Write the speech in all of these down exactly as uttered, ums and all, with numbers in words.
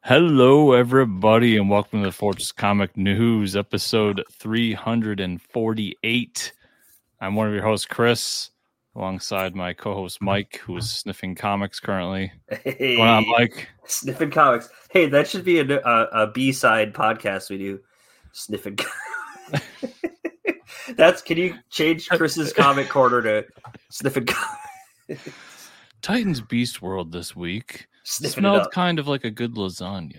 Hello, everybody, and welcome to the Fortress Comic News, episode three forty-eight. I'm one of your hosts, Chris, alongside my co-host, Mike, who is sniffing comics currently. Hey, What's going on, Mike? Sniffing comics. Hey, that should be a, a, a B-side podcast we do. Sniffing comics. That's, can you change Chris's comic corner to Sniffing comics? Titans Beast World this week. Sniffing Smelled kind of like a good lasagna.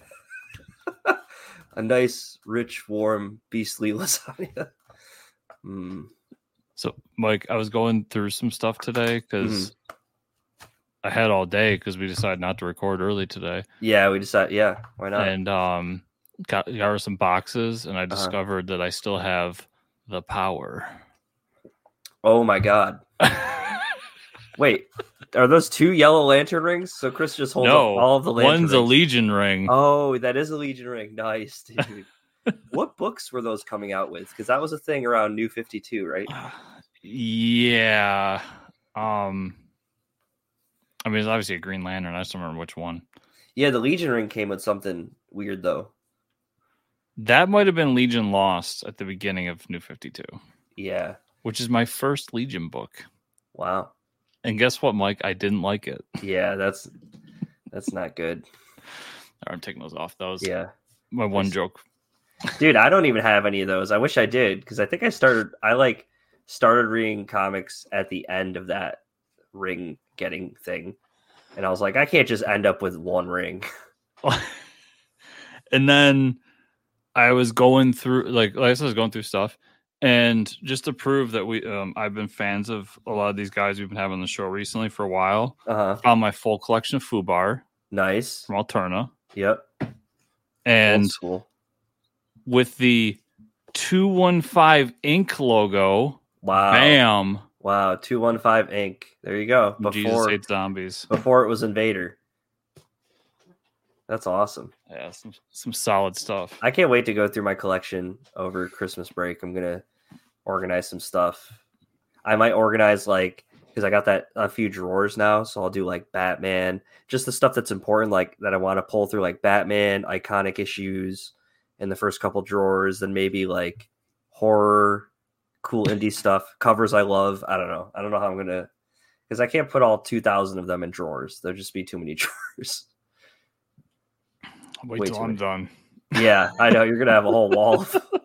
A nice, rich, warm, beastly lasagna. Mm. So, Mike, I was going through some stuff today because Mm. I had all day because we decided not to record early today. Yeah, we decided, yeah, why not? And um, got, got her some boxes, and I discovered uh-huh. that I still have the power. Oh, my God. Wait, are those two yellow lantern rings? So Chris just holds no, up all of the lantern one's rings. a Legion ring. Oh, that is a Legion ring. Nice, dude. What books were those coming out with? Because that was a thing around New fifty-two, right? Uh, yeah. Um. I mean, it's obviously a Green Lantern. I just don't remember which one. Yeah, the Legion ring came with something weird, though. That might have been Legion Lost at the beginning of New fifty-two. Yeah. Which is my first Legion book. Wow. And guess what, Mike? I didn't like it. Yeah, that's that's not good. I'm taking those off. That was yeah. my one nice. joke. Dude, I don't even have any of those. I wish I did, because I think I started I like started reading comics at the end of that ring getting thing. And I was like, I can't just end up with one ring. And then I was going through like, like I said, I was going through stuff. And just to prove that we, um, I've been fans of a lot of these guys we've been having on the show recently for a while. Uh-huh. Found my full collection of Fubar. Nice. From Alterna. Yep. And with the two one five Ink logo. Wow. Bam. Wow. two one five Ink. There you go. Before, Jesus Hates Zombies. Before it was Invader. That's awesome. Yeah, some, some solid stuff. I can't wait to go through my collection over Christmas break. I'm going to organize some stuff. I might organize, like, because I got that a few drawers now, so I'll do, like, Batman. Just the stuff that's important, like, that I want to pull through, like, Batman, iconic issues in the first couple drawers, then maybe, like, horror, cool indie stuff, covers I love. I don't know. I don't know how I'm going to, because I can't put all two thousand of them in drawers. There'll just be too many drawers. Wait, Wait till I'm done. Yeah, I know. You're going to have a whole wall.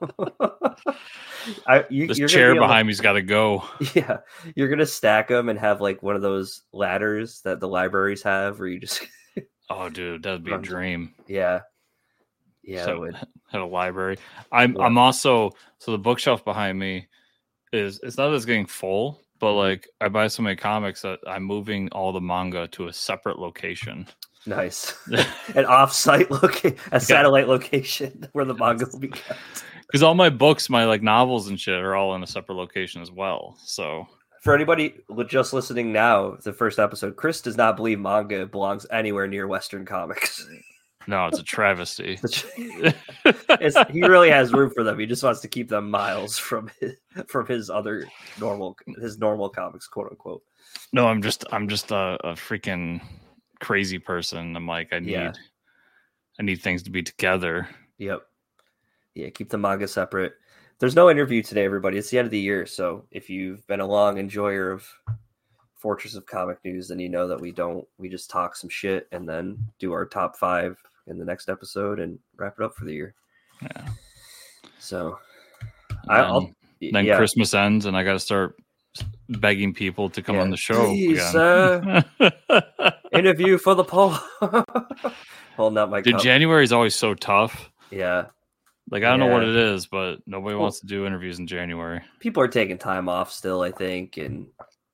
I, you, this you're chair be behind to, me's got to go. Yeah, you're going to stack them and have like one of those ladders that the libraries have where you just... Oh, dude, that would be a dream. Yeah. Yeah, so, it would. Had a library. I'm, yeah. I'm also... So the bookshelf behind me is... It's not that it's getting full, but like I buy so many comics that I'm moving all the manga to a separate location. Nice. An off-site location, a satellite location where the manga will be kept. Because all my books, my like novels and shit are all in a separate location as well. So for anybody just listening now, the first episode, Chris does not believe manga belongs anywhere near Western comics. No, it's a travesty. it's, he really has room for them. He just wants to keep them miles from his, from his other normal his normal comics, quote unquote. No, I'm just I'm just a, a freaking crazy person. I'm like, I need yeah. I need things to be together. Yep. Yeah, keep the manga separate. There's no interview today, everybody. It's the end of the year, so if you've been a long enjoyer of Fortress of Comic News, then you know that we don't we just talk some shit and then do our top five in the next episode and wrap it up for the year. Yeah. So I, I'll then yeah. Christmas ends and I got to start begging people to come yeah. on the show. Please, uh, interview for the poll. Holding up my Dude, cup. January is always so tough. Yeah. Like, I don't yeah. know what it is, but nobody well, wants to do interviews in January. People are taking time off still, I think, and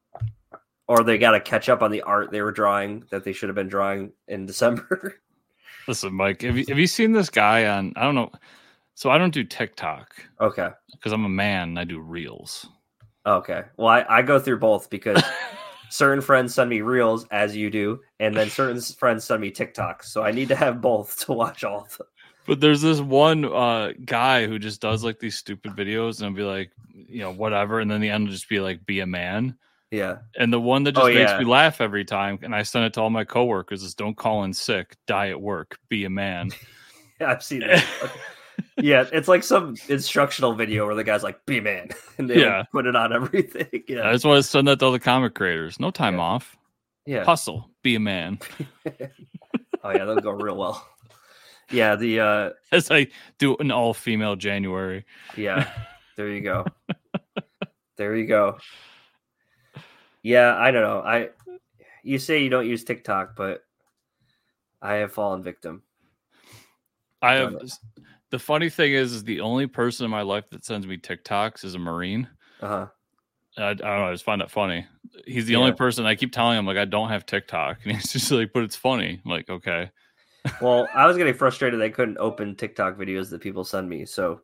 or they got to catch up on the art they were drawing that they should have been drawing in December. Listen, Mike, have you, have you seen this guy on, I don't know. So I don't do TikTok. Okay. Because I'm a man and I do reels. Okay. Well, I, I go through both because certain friends send me reels, as you do, and then certain friends send me TikToks. So I need to have both to watch all of them. But there's this one uh, guy who just does like these stupid videos and I'll be like, you know, whatever. And then the end will just be like, be a man. Yeah. And the one that just Oh, makes yeah. me laugh every time, and I send it to all my coworkers, is don't call in sick, die at work, be a man. Yeah, I've seen that. Yeah, it's like some instructional video where the guy's like, be a man. And they Yeah. like, put it on everything. I Yeah. just want to send that to all the comic creators. No time Yeah. off. Yeah. Hustle, be a man. Oh, yeah, that'll go real well. Yeah, the uh As I do an all-female January. Yeah, there you go. There you go. Yeah, I don't know. I you say you don't use TikTok, but I have fallen victim. I have the funny thing is, is the only person in my life that sends me TikToks is a Marine. Uh-huh. I, I don't know, I just find that funny. He's the Yeah. only person I keep telling him like I don't have TikTok. And he's just like, but it's funny. I'm like, okay. Well, I was getting frustrated I couldn't open TikTok videos that people send me, so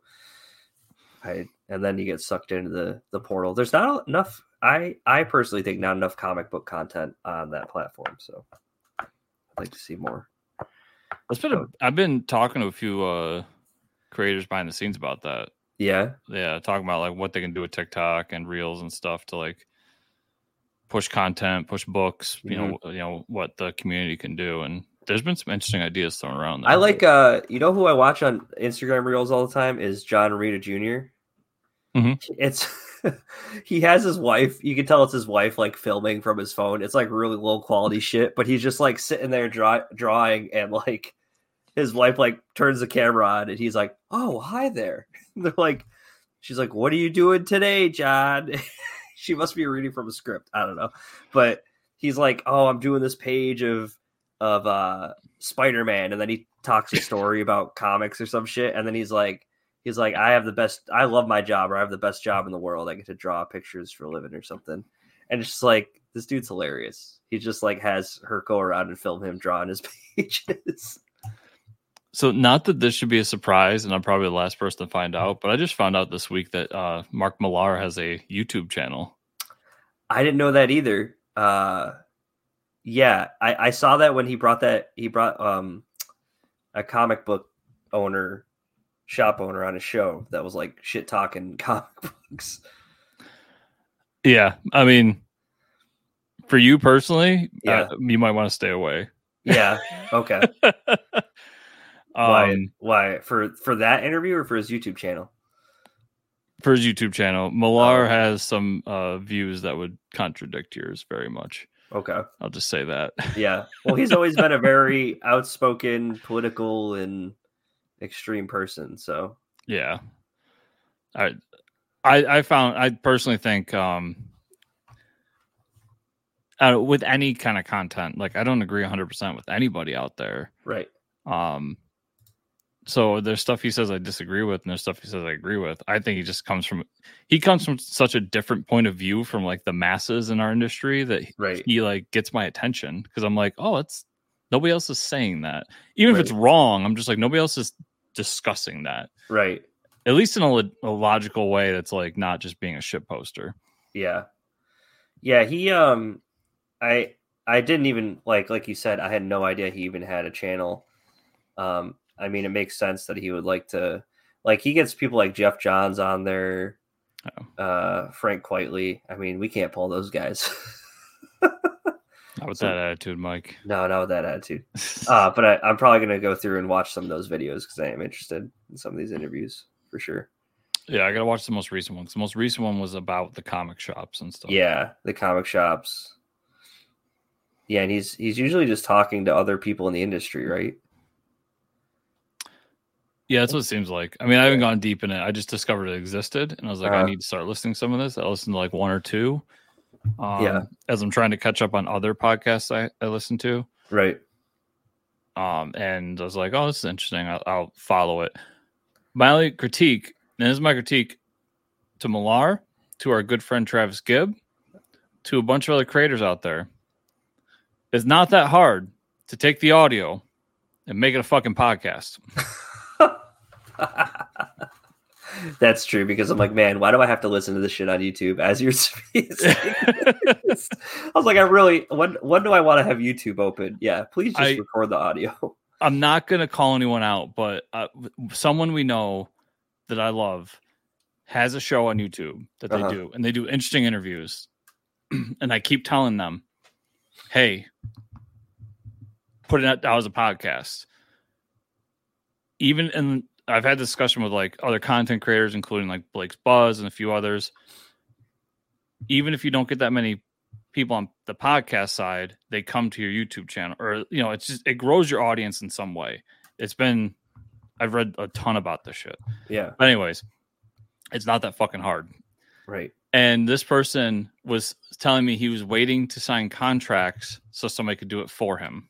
I and then you get sucked into the the portal. There's not enough. I I personally think not enough comic book content on that platform, so I'd like to see more. It's been a, I've been talking to a few uh, creators behind the scenes about that. Yeah, Yeah, talking about like what they can do with TikTok and Reels and stuff to like push content, push books. You Mhm. know, you know what the community can do, and there's been some interesting ideas thrown around there. I like. Uh, you know who I watch on Instagram Reels all the time is John Romita Junior Mhm. It's he has his wife. You can tell it's his wife like filming from his phone. It's like really low quality shit, but he's just like sitting there draw, drawing, and like his wife like turns the camera on, and he's like, "Oh, hi there." And they're like, she's like, "What are you doing today, John?" She must be reading from a script. I don't know, but he's like, "Oh, I'm doing this page of of uh Spider-Man," and then he talks a story about comics or some shit, and then he's like. He's like, I have the best, I love my job, or I have the best job in the world. I get to draw pictures for a living or something. And it's just like, this dude's hilarious. He just like has her go around and film him drawing his pages. So not that this should be a surprise, and I'm probably the last person to find out, but I just found out this week that uh, Mark Millar has a YouTube channel. I didn't know that either. Uh, yeah, I, I saw that when he brought that, he brought um, a comic book owner shop owner on a show that was like shit talking comic books. Yeah, I mean, for you personally, yeah, uh, you might want to stay away. Yeah, okay. um, why? Why for for that interview or for his YouTube channel? For his YouTube channel, Millar oh. has some uh, views that would contradict yours very much. Okay, I'll just say that. Yeah, well, he's always been a very outspoken, political, and extreme person, so yeah I, I i found I personally think um uh, with any kind of content, like I don't agree one hundred percent with anybody out there, right? Um so there's stuff he says I disagree with, and there's stuff he says I agree with. I think he just comes from he comes from such a different point of view from like the masses in our industry that right. he like gets my attention, because I'm like, oh, it's nobody else is saying that, even right. if it's wrong. I'm just like, nobody else is discussing that, right? At least in a, a logical way that's like not just being a shit poster. Yeah, yeah. He, um, I, I didn't even like, like you said, I had no idea he even had a channel. Um, I mean, it makes sense that he would like to, like, he gets people like Jeff Johns on there, oh. uh, Frank Quitely. I mean, we can't pull those guys. Not with so, that attitude, Mike. No, not with that attitude. Uh, but I, I'm probably going to go through and watch some of those videos because I am interested in some of these interviews for sure. Yeah, I got to watch the most recent ones. The most recent one was about the comic shops and stuff. Yeah, the comic shops. Yeah, and he's he's usually just talking to other people in the industry, right? Yeah, that's what it seems like. I mean, I haven't gone deep in it. I just discovered it existed, and I was like, uh, I need to start listening to some of this. I listened to like one or two. Um, yeah, as I'm trying to catch up on other podcasts I, I listen to. Right. Um, and I was like, oh, this is interesting. I'll, I'll follow it. My only critique, and this is my critique to Millar, to our good friend Travis Gibb, to a bunch of other creators out there. It's not that hard to take the audio and make it a fucking podcast. That's true, because I'm like, man, why do I have to listen to this shit on YouTube as you're speaking? I was like, I really, when when do I want to have YouTube open? Yeah, please just I, record the audio. I'm not going to call anyone out, but uh, someone we know that I love has a show on YouTube that they uh-huh. do, and they do interesting interviews. and I keep telling them, hey, put it out as a podcast. Even in, I've had discussion with like other content creators, including like Blake's Buzz and a few others. Even if you don't get that many people on the podcast side, they come to your YouTube channel, or, you know, it's just, it grows your audience in some way. It's been, I've read a ton about this shit. Yeah. But anyways, it's not that fucking hard. Right. And this person was telling me he was waiting to sign contracts so somebody could do it for him.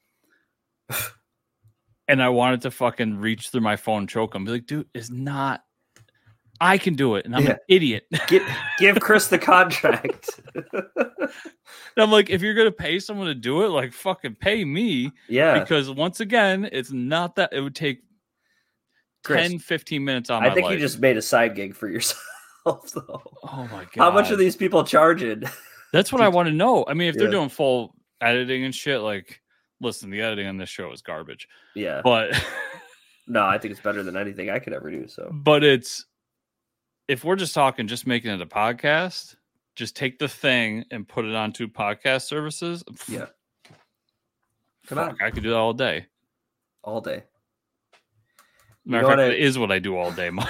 And I wanted to fucking reach through my phone, choke him, be like, dude, it's not, I can do it. And I'm yeah. an idiot. Give, give Chris the contract. And I'm like, if you're going to pay someone to do it, like, fucking pay me. Yeah. Because once again, it's not that, it would take Chris, ten, fifteen minutes on I my think life. You just made a side gig for yourself, though. Oh my God. How much are these people charging? That's what I want to know. I mean, if yeah. they're doing full editing and shit, like, listen, the editing on this show is garbage. Yeah. But no, I think it's better than anything I could ever do. So, but it's, if we're just talking, just making it a podcast, just take the thing and put it onto podcast services. Yeah. Come on. I could do that all day. All day. Matter of fact, it is what I do all day, Mike.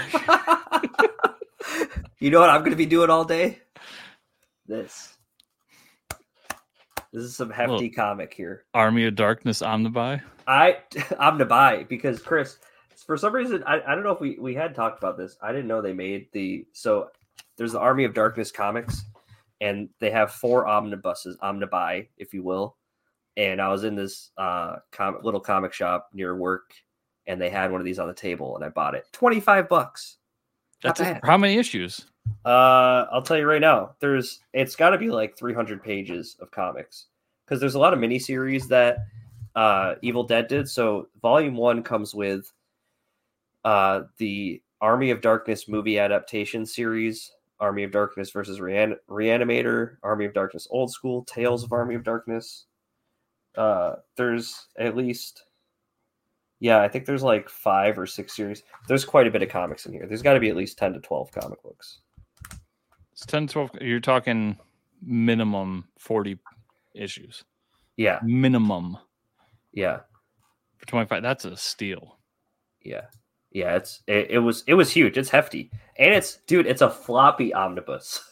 You know what I'm going to be doing all day? This. This is some hefty comic here. Army of Darkness Omnibuy? I, Omnibuy, because Chris, for some reason, I, I don't know if we, we had talked about this. I didn't know they made the, so there's the Army of Darkness comics, and they have four omnibuses, Omnibuy, if you will. And I was in this uh com- little comic shop near work, and they had one of these on the table, and I bought it. twenty-five bucks. That's a, how many issues? Uh, I'll tell you right now. There's it's got to be like three hundred pages of comics, because there's a lot of miniseries that uh, Evil Dead did. So volume one comes with uh, the Army of Darkness movie adaptation series, Army of Darkness versus Rean- Reanimator, Army of Darkness Old School, Tales of Army of Darkness. Uh, there's at least... Yeah, I think there's like five or six series. There's quite a bit of comics in here. There's got to be at least ten to twelve comic books. It's ten to twelve. You're talking minimum forty issues. Yeah. Minimum. Yeah. For twenty-five, that's a steal. Yeah. Yeah, it's it, it was it was huge. It's hefty. And it's dude, it's a floppy omnibus.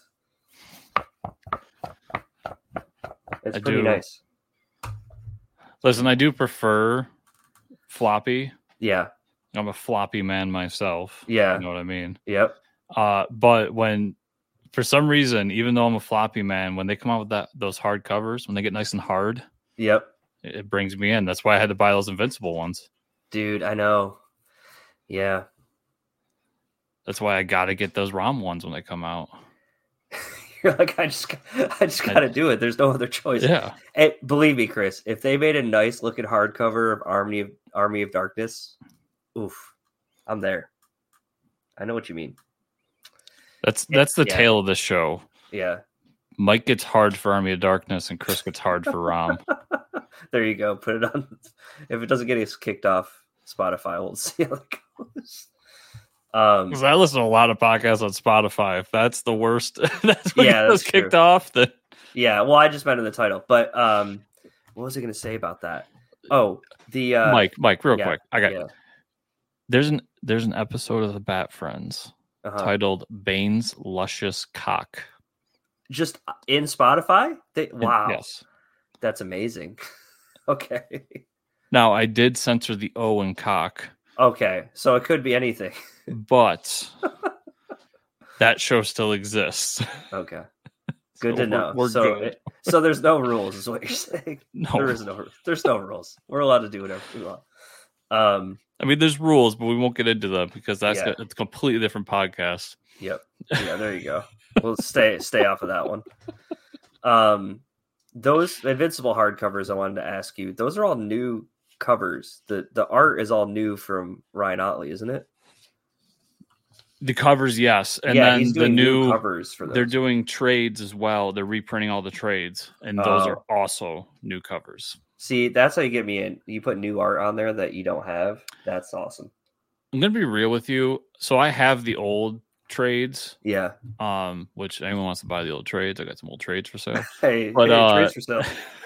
It's I pretty do. nice. Listen, I do prefer floppy. Yeah. I'm a floppy man myself. Yeah. You know what I mean? Yep. Uh, but when, for some reason, even though I'm a floppy man, when they come out with that those hard covers, when they get nice and hard, yep, it, it brings me in. That's why I had to buy those Invincible ones. Dude, I know. Yeah. That's why I got to get those ROM ones when they come out. You're like, I just, I just got to do it. There's no other choice. Yeah. And believe me, Chris, if they made a nice looking hardcover of Army of Army of Darkness, oof, I'm there. I know what you mean. That's that's the yeah. tale of this show. Yeah. Mike gets hard for Army of Darkness, and Chris gets hard for ROM. There you go. Put it on. If it doesn't get us kicked off Spotify, we'll see how it goes. Um, Because I listen to a lot of podcasts on Spotify. If that's the worst, that's what yeah, gets kicked off. Then yeah, well, I just meant in the title. But um, what was I going to say about that? Oh, the uh, Mike, Mike, real yeah, quick, I got. yeah. There's an there's an episode of the Bat Friends uh-huh. titled "Bane's Luscious Cock." Just in Spotify? They, wow, And, yes, that's amazing. Okay. Now I did censor the O in cock. Okay, so it could be anything. But that show still exists. Okay. Good So to know. We're, we're so, good. it, so there's no rules, is what you're saying. No. There is no there's no rules. We're allowed to do whatever we want. Um I mean, there's rules, but we won't get into them because that's Yeah. a, it's a completely different podcast. Yep. Yeah, there you go. We'll stay stay off of that one. Um those Invincible hardcovers I wanted to ask you, those are all new covers. The the art is all new from Ryan Otley, isn't it? The covers, yes, and yeah, then he's the doing new, new covers for those. they're doing trades as well. They're reprinting all the trades, and those Oh. are also new covers. See, that's how you get me in. You put new art on there that you don't have. That's awesome. I'm gonna be real with you. So I have the old trades. Yeah. Um, which anyone wants to buy the old trades. I got some old trades for sale. Hey, but hey, uh, trades for sale.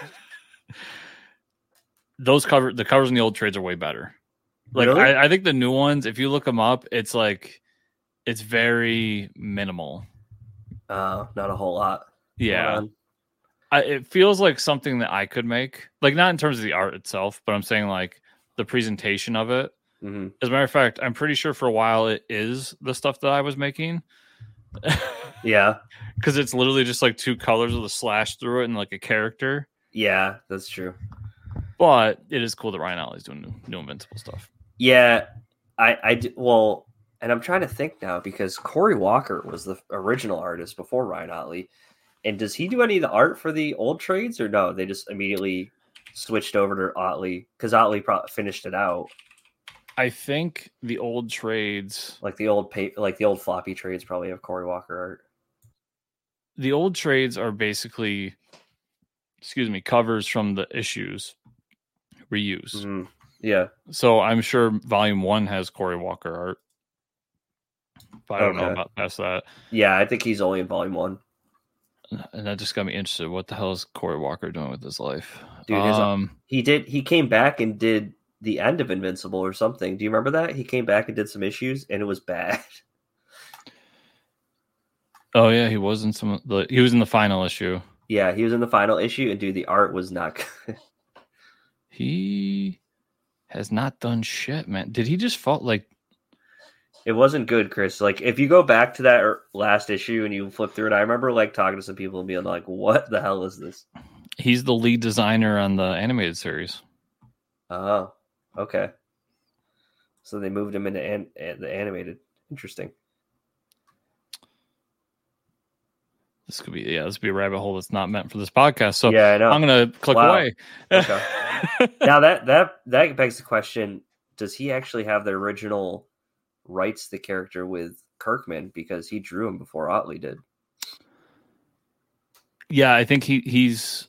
those cover the covers in the old trades are way better. Like Really? I, I think the new ones, if you look them up, it's like it's very minimal. Uh, not a whole lot. Yeah. I, it feels like something that I could make. Like not in terms of the art itself, but I'm saying like the presentation of it. Mm-hmm. As a matter of fact, I'm pretty sure for a while it is the stuff that I was making. Yeah. Because it's literally just like two colors with a slash through it and like a character. Yeah, that's true. But it is cool that Ryan Otley's doing new, new Invincible stuff. Yeah, I, I, well, and I'm trying to think now because Cory Walker was the original artist before Ryan Otley. And does he do any of the art for the old trades or no? They just immediately switched over to Otley because Otley pro- finished it out. I think the old trades, like the old pay, like the old floppy trades, probably have Cory Walker art. The old trades are basically, excuse me, covers from the issues reused. Mm-hmm. Yeah. So I'm sure Volume One has Cory Walker art, but I don't okay. know about past that. Yeah, I think he's only in Volume One. And that just got me interested. What the hell is Cory Walker doing with his life? Dude, his, um, he did. He came back and did the end of Invincible or something. Do you remember that? He came back and did some issues, and it was bad. Oh yeah, he was in some. The, he was in the final issue. Yeah, he was in the final issue, and dude, the art was not good. He has not done shit, man. Did he just fall like? It wasn't good, Chris. Like, if you go back to that last issue and you flip through it, I remember like talking to some people and being like, "What the hell is this?" He's the lead designer on the animated series. Oh, okay. So they moved him into an- the animated. Interesting. This could be yeah, this could be a rabbit hole that's not meant for this podcast. So yeah, I know. I'm gonna click wow. away. Okay. Now that that that begs the question: does he actually have the original rights to the character with Kirkman because he drew him before Otley did? Yeah, I think he he's.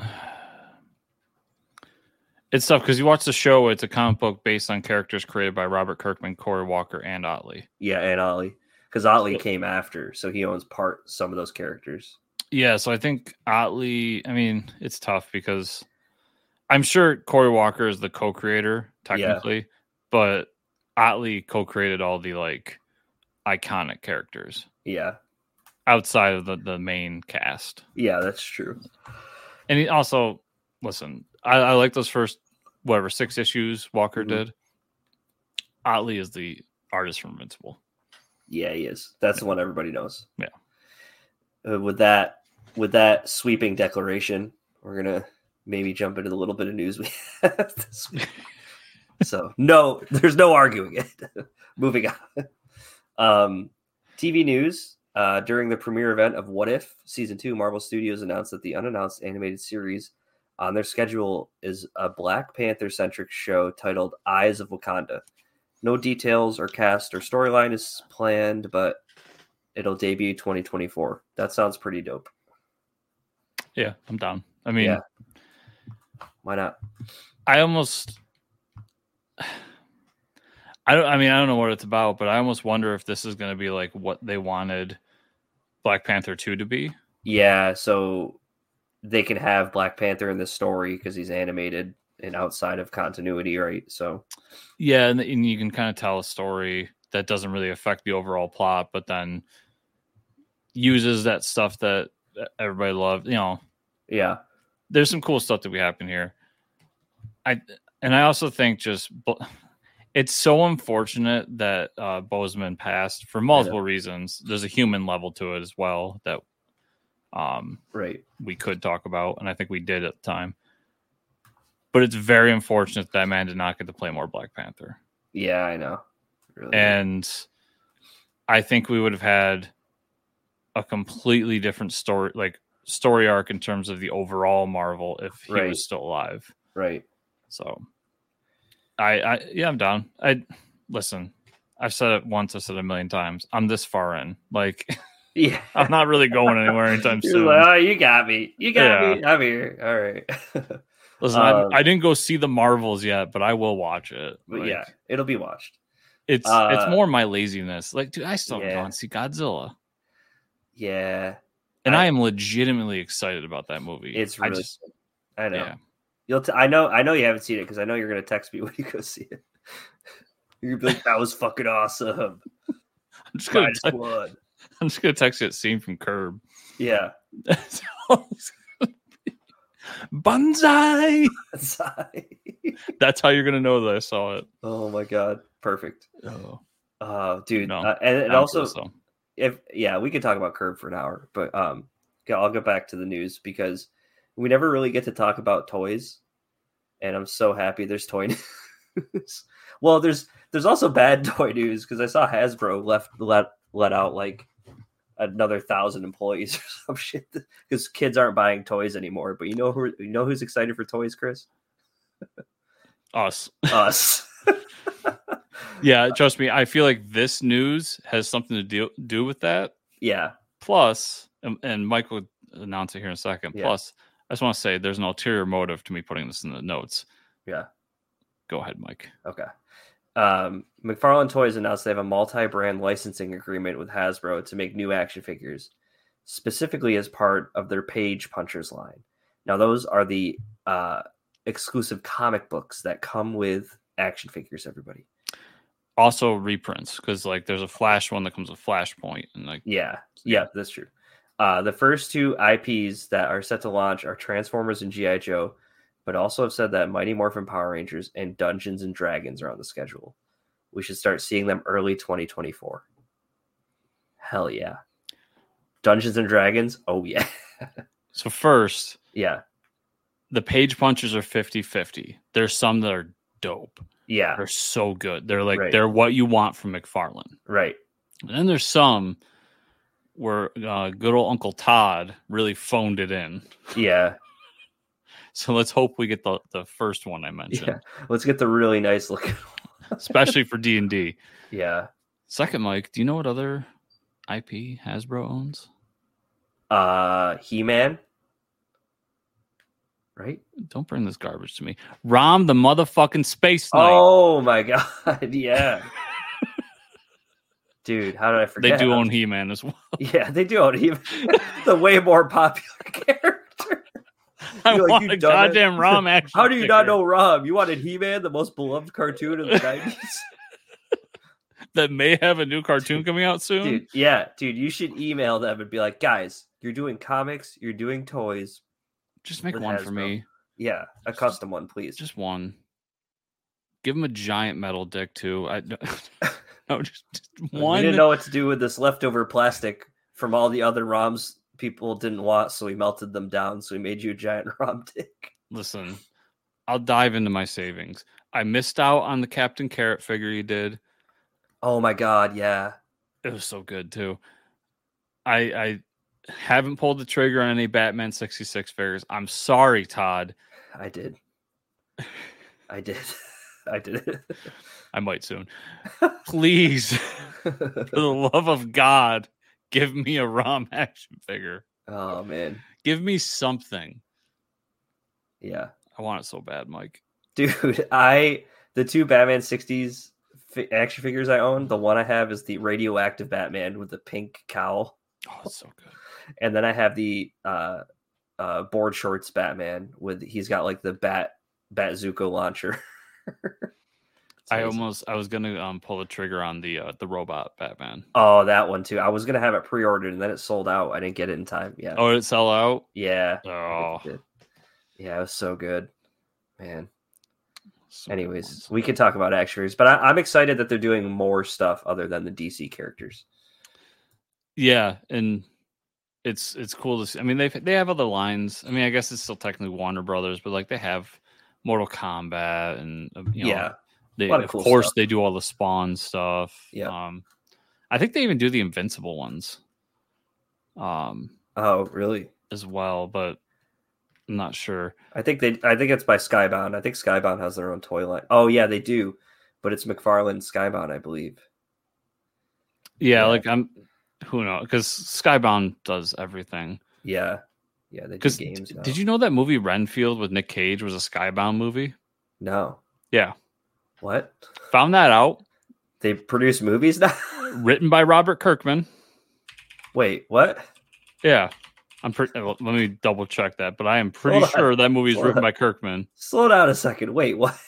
It's tough because you watch the show. It's a comic book based on characters created by Robert Kirkman, Cory Walker, and Otley. Yeah, and Otley. Because Otley came after, so he owns part some of those characters. Yeah, so I think Otley. I mean, it's tough because I'm sure Cory Walker is the co-creator technically, yeah. but Otley co-created all the like iconic characters. Yeah, outside of the, the main cast. Yeah, that's true. And he also listen. I, I like those first whatever six issues Walker mm-hmm. did. Otley is the artist from Invincible. Yeah, he is. That's yeah. the one everybody knows. Yeah. Uh, with that, with that sweeping declaration, we're gonna maybe jump into the little bit of news we have this week. So no, there's no arguing it. Moving on. Um, T V news. Uh, during the premiere event of What If Season two, Marvel Studios announced that the unannounced animated series on their schedule is a Black Panther-centric show titled Eyes of Wakanda. No details or cast or storyline is planned, but it'll debut twenty twenty-four. That sounds pretty dope. Yeah, I'm down. I mean, yeah. Why not? I almost... I don't. I mean, I don't know what it's about, but I almost wonder if this is going to be like what they wanted Black Panther two to be. Yeah, so they can have Black Panther in this story because he's animated and outside of continuity, right? So, yeah, and, and you can kind of tell a story that doesn't really affect the overall plot, but then uses that stuff that everybody loved. You know, yeah, there's some cool stuff that we happen here. I and I also think just. It's so unfortunate that uh, Boseman passed for multiple reasons. There's a human level to it as well that um, right. we could talk about, and I think we did at the time. But it's very unfortunate that man did not get to play more Black Panther. Yeah, I know. Really and is. I think we would have had a completely different story, like story arc in terms of the overall Marvel if he right. was still alive. Right. So... I, I yeah, I'm down. I listen. I've said it once. I said it a million times. I'm this far in. Like, yeah, I'm not really going anywhere anytime You're soon. Like, oh, you got me. You got yeah. me. I'm here. All right. Listen, um, I, I didn't go see the Marvels yet, but I will watch it. But like, yeah, it'll be watched. It's Uh, it's more my laziness. Like, dude, I still haven't yeah. gone to see Godzilla. Yeah. And I, I am legitimately excited about that movie. It's I really just, I know. yeah. You'll t- I know I know you haven't seen it because I know you're gonna text me when you go see it. You're gonna be like, that was fucking awesome. I'm just gonna Minus te- one. I'm just gonna text you that scene from Curb. Yeah. Banzai. Sorry. That's how you're gonna know that I saw it. Oh my god. Perfect. Oh, Oh, dude. no. Uh, and, and Down for also this, though. if yeah, we could talk about Curb for an hour, but um okay, I'll go back to the news because we never really get to talk about toys. And I'm so happy there's toy news. Well, there's there's also bad toy news because I saw Hasbro left let let out like another thousand employees or some shit because kids aren't buying toys anymore. But you know who you know who's excited for toys, Chris? Us. Us. Yeah, trust me. I feel like this news has something to do do with that. Yeah. Plus, and, and Mike will announce it here in a second. Yeah. Plus, I just want to say there's an ulterior motive to me putting this in the notes. Yeah. Go ahead, Mike. Okay. Um, McFarlane Toys announced they have a multi-brand licensing agreement with Hasbro to make new action figures, specifically as part of their Page Punchers line. Now, those are the uh, exclusive comic books that come with action figures, everybody. Also reprints, because like there's a Flash one that comes with Flashpoint, and like yeah, yeah, that's true. Uh, the first two I Ps that are set to launch are Transformers and G I. Joe, but also have said that Mighty Morphin Power Rangers and Dungeons and Dragons are on the schedule. We should start seeing them early twenty twenty-four. Hell yeah. Dungeons and Dragons? Oh, yeah. So first, yeah, the Page Punchers are fifty-fifty. There's some that are dope. Yeah. They're so good. They're like, right. they're what you want from McFarlane. Right. And then there's some where uh, good old Uncle Todd really phoned it in. Yeah. So let's hope we get the, the first one I mentioned. Yeah. Let's get the really nice looking especially for D and D. Yeah. Second, Mike, do you know what other I P Hasbro owns? Uh, He-Man. Right? Don't bring this garbage to me. Rom the motherfucking Space Knight. Oh my god, yeah. Dude, how did I forget? They do own He-Man as well. Yeah, they do own He-Man. The way more popular character. I You're want like, a you goddamn Rom action How do you figure. not know Rom? You wanted He-Man, the most beloved cartoon of the nineties? That may have a new cartoon coming out soon? Dude, yeah, dude, you should email them and be like, guys, you're doing comics, you're doing toys. Just make with one for Hasbro. me. Yeah, a custom one, please. Just one. Give him a giant metal dick too. I no, just, just one. We didn't know what to do with this leftover plastic from all the other ROMs people didn't want, so we melted them down. So we made you a giant ROM dick. Listen, I'll dive into my savings. I missed out on the Captain Carrot figure you did. Oh my god, yeah. It was so good too. I I haven't pulled the trigger on any Batman sixty-six figures. I'm sorry, Todd. I did. I did. I did. I might soon. Please, for the love of God, give me a ROM action figure. Oh man. Give me something. Yeah. I want it so bad, Mike. Dude, I the two Batman sixties fi- action figures I own, the one I have is the radioactive Batman with the pink cowl. Oh, it's so good. And then I have the uh uh board shorts Batman with he's got like the bat Bat-Zuko launcher. I amazing. almost I was gonna um pull the trigger on the uh, the robot Batman. Oh, that one too. I was gonna have it pre-ordered and then it sold out. I didn't get it in time. Yeah. Oh, did it sell out? Yeah. Oh, It did. Yeah, it was so good, man. so Anyways, we could talk about action figures, but I, I'm excited that they're doing more stuff other than the D C characters. yeah, and it's it's cool to see. I mean, they they have other lines. I mean, I guess it's still technically Warner Brothers, but like they have Mortal Kombat and uh, you know, Yeah. they, A lot of of cool course stuff. they do all the Spawn stuff. Yeah. Um, I think they even do the Invincible ones. Um, Oh, really? as well, but I'm not sure. I think they. I think it's by Skybound. I think Skybound has their own toy line. Oh yeah, they do, but it's McFarlane Skybound, I believe. Yeah, Yeah. like I'm. Who knows? Because Skybound does everything. Yeah, yeah, they do Because games. Now. did you know that movie Renfield with Nick Cage was a Skybound movie? No. Yeah, What? found that out They produce movies now. Written by Robert Kirkman. Wait, what? Yeah, I'm pretty. Well, let me double check that, but I am pretty Hold sure on. that movie is written on. by Kirkman. Slow down a second. Wait, what?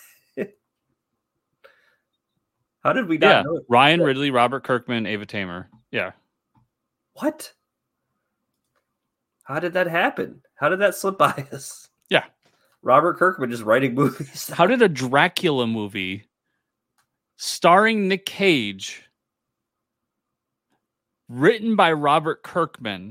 How did we not yeah, know it? Ryan Ridley, Robert Kirkman, Ava Tamer. Yeah. What? How did that happen? How did that slip by us? Yeah. Robert Kirkman just writing movies. How did a Dracula movie starring Nick Cage, written by Robert Kirkman,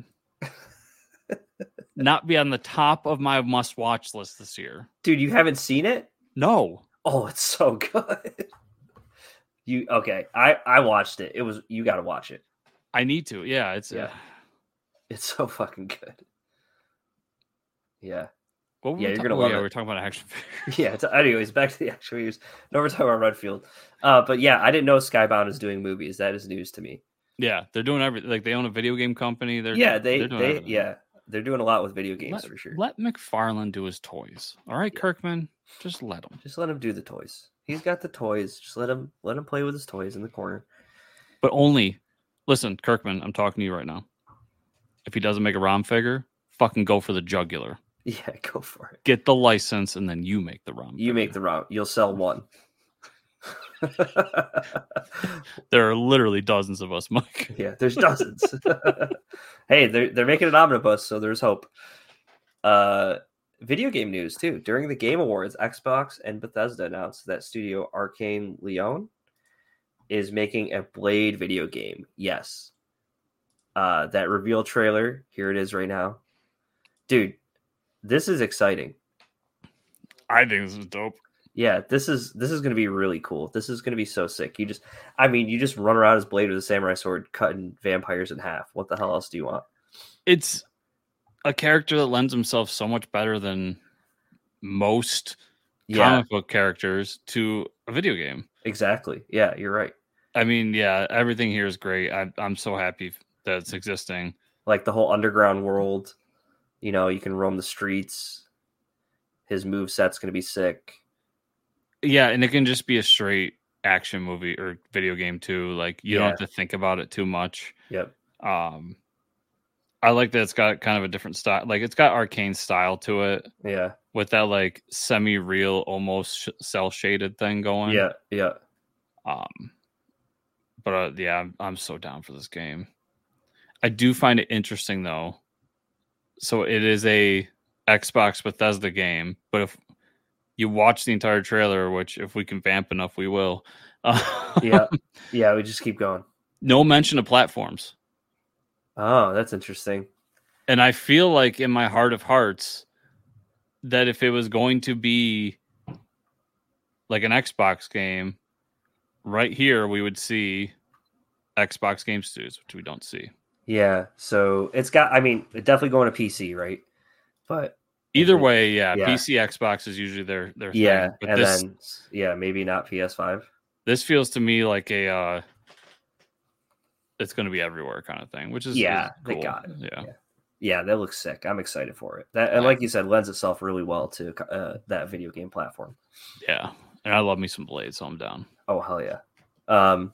not be on the top of my must-watch list this year? Dude, you haven't seen it? No. Oh, it's so good. You okay? I I watched it. It was you got to watch it. I need to. Yeah, it's yeah. Uh, it's so fucking good. Yeah. What yeah, you're ta- gonna oh, love yeah, it. We're talking about action figures. yeah. It's, anyways, back to the action figures. No, we're talking about Redfield. Uh, but yeah, I didn't know Skybound is doing movies. That is news to me. Yeah, they're doing everything. Like they own a video game company. They're yeah, they they're doing they everything. yeah, they're doing a lot with video games let, for sure. Let McFarlane do his toys. All right, yeah. Kirkman, just let him. Just let him do the toys. He's got the toys. Just let him let him play with his toys in the corner. But only, listen, Kirkman, I'm talking to you right now. If he doesn't make a ROM figure, fucking go for the jugular. Yeah, go for it. Get the license, and then you make the ROM. You figure. make the ROM. You'll sell one. There are literally dozens of us, Mike. Yeah, there's dozens. Hey, they're they're making an omnibus, so there's hope. Uh, video game news too. During the Game Awards, Xbox and Bethesda announced that studio Arcane Leon is making a Blade video game. Yes. Uh, that reveal trailer, here it is right now. Dude, this is exciting. I think this is dope. Yeah, this is this is going to be really cool. This is going to be so sick. You just, I mean, you just run around as Blade with a samurai sword, cutting vampires in half. What the hell else do you want? It's a character that lends himself so much better than most yeah. comic book characters to a video game. Exactly. Yeah, you're right. I mean, yeah, everything here is great. I, I'm so happy that it's existing. Like the whole underground world, you know, you can roam the streets. His moveset's going to be sick. Yeah, and it can just be a straight action movie or video game too. Like you yeah. don't have to think about it too much. Yep. Um, I like that it's got kind of a different style. Like it's got Arcane style to it. Yeah. With that like semi-real, almost sh- cell shaded thing going. Yeah. Yeah. Um, but uh, yeah, I'm, I'm so down for this game. I do find it interesting though. So it is a Xbox Bethesda game, but if you watch the entire trailer, which if we can vamp enough, we will. Uh, yeah. Yeah. We just keep going. No mention of platforms. Oh, that's interesting. And I feel like in my heart of hearts that if it was going to be like an Xbox game, right here we would see Xbox Game Studios, which we don't see. Yeah. So it's got, I mean, it's definitely going to P C, right? But either way, yeah, yeah, P C, Xbox is usually their their yeah, thing. But and this, then yeah, maybe not P S five. This feels to me like a uh, it's going to be everywhere kind of thing, which is yeah, is cool. they got it. Yeah. yeah, yeah, that looks sick. I'm excited for it. That and like you said, lends itself really well to uh, that video game platform. Yeah, and I love me some Blade, so I'm down. Oh hell yeah! Um,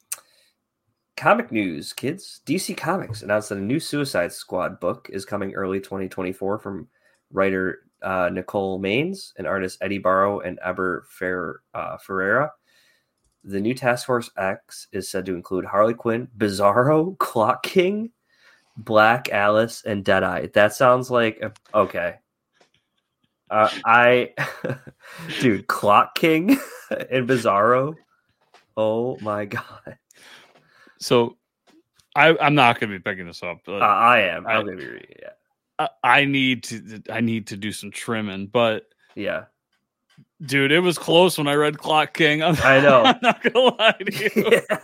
comic news, kids. D C Comics announced that a new Suicide Squad book is coming early twenty twenty-four from writer uh, Nicole Maines and artist Eddie Barrow and Aber Fer- uh, Ferreira. The new Task Force X is said to include Harley Quinn, Bizarro, Clock King, Black Alice, and Deadeye. That sounds like a, okay. Uh, I, dude, Clock King and Bizarro. Oh my god. So, I I'm not going to be picking this up. But uh, I am. I'm going to be reading it. Yeah. I, I need to. I need to do some trimming, but yeah. Dude, it was close when I read Clock King. I'm, I know. I'm not gonna lie to you. Yeah.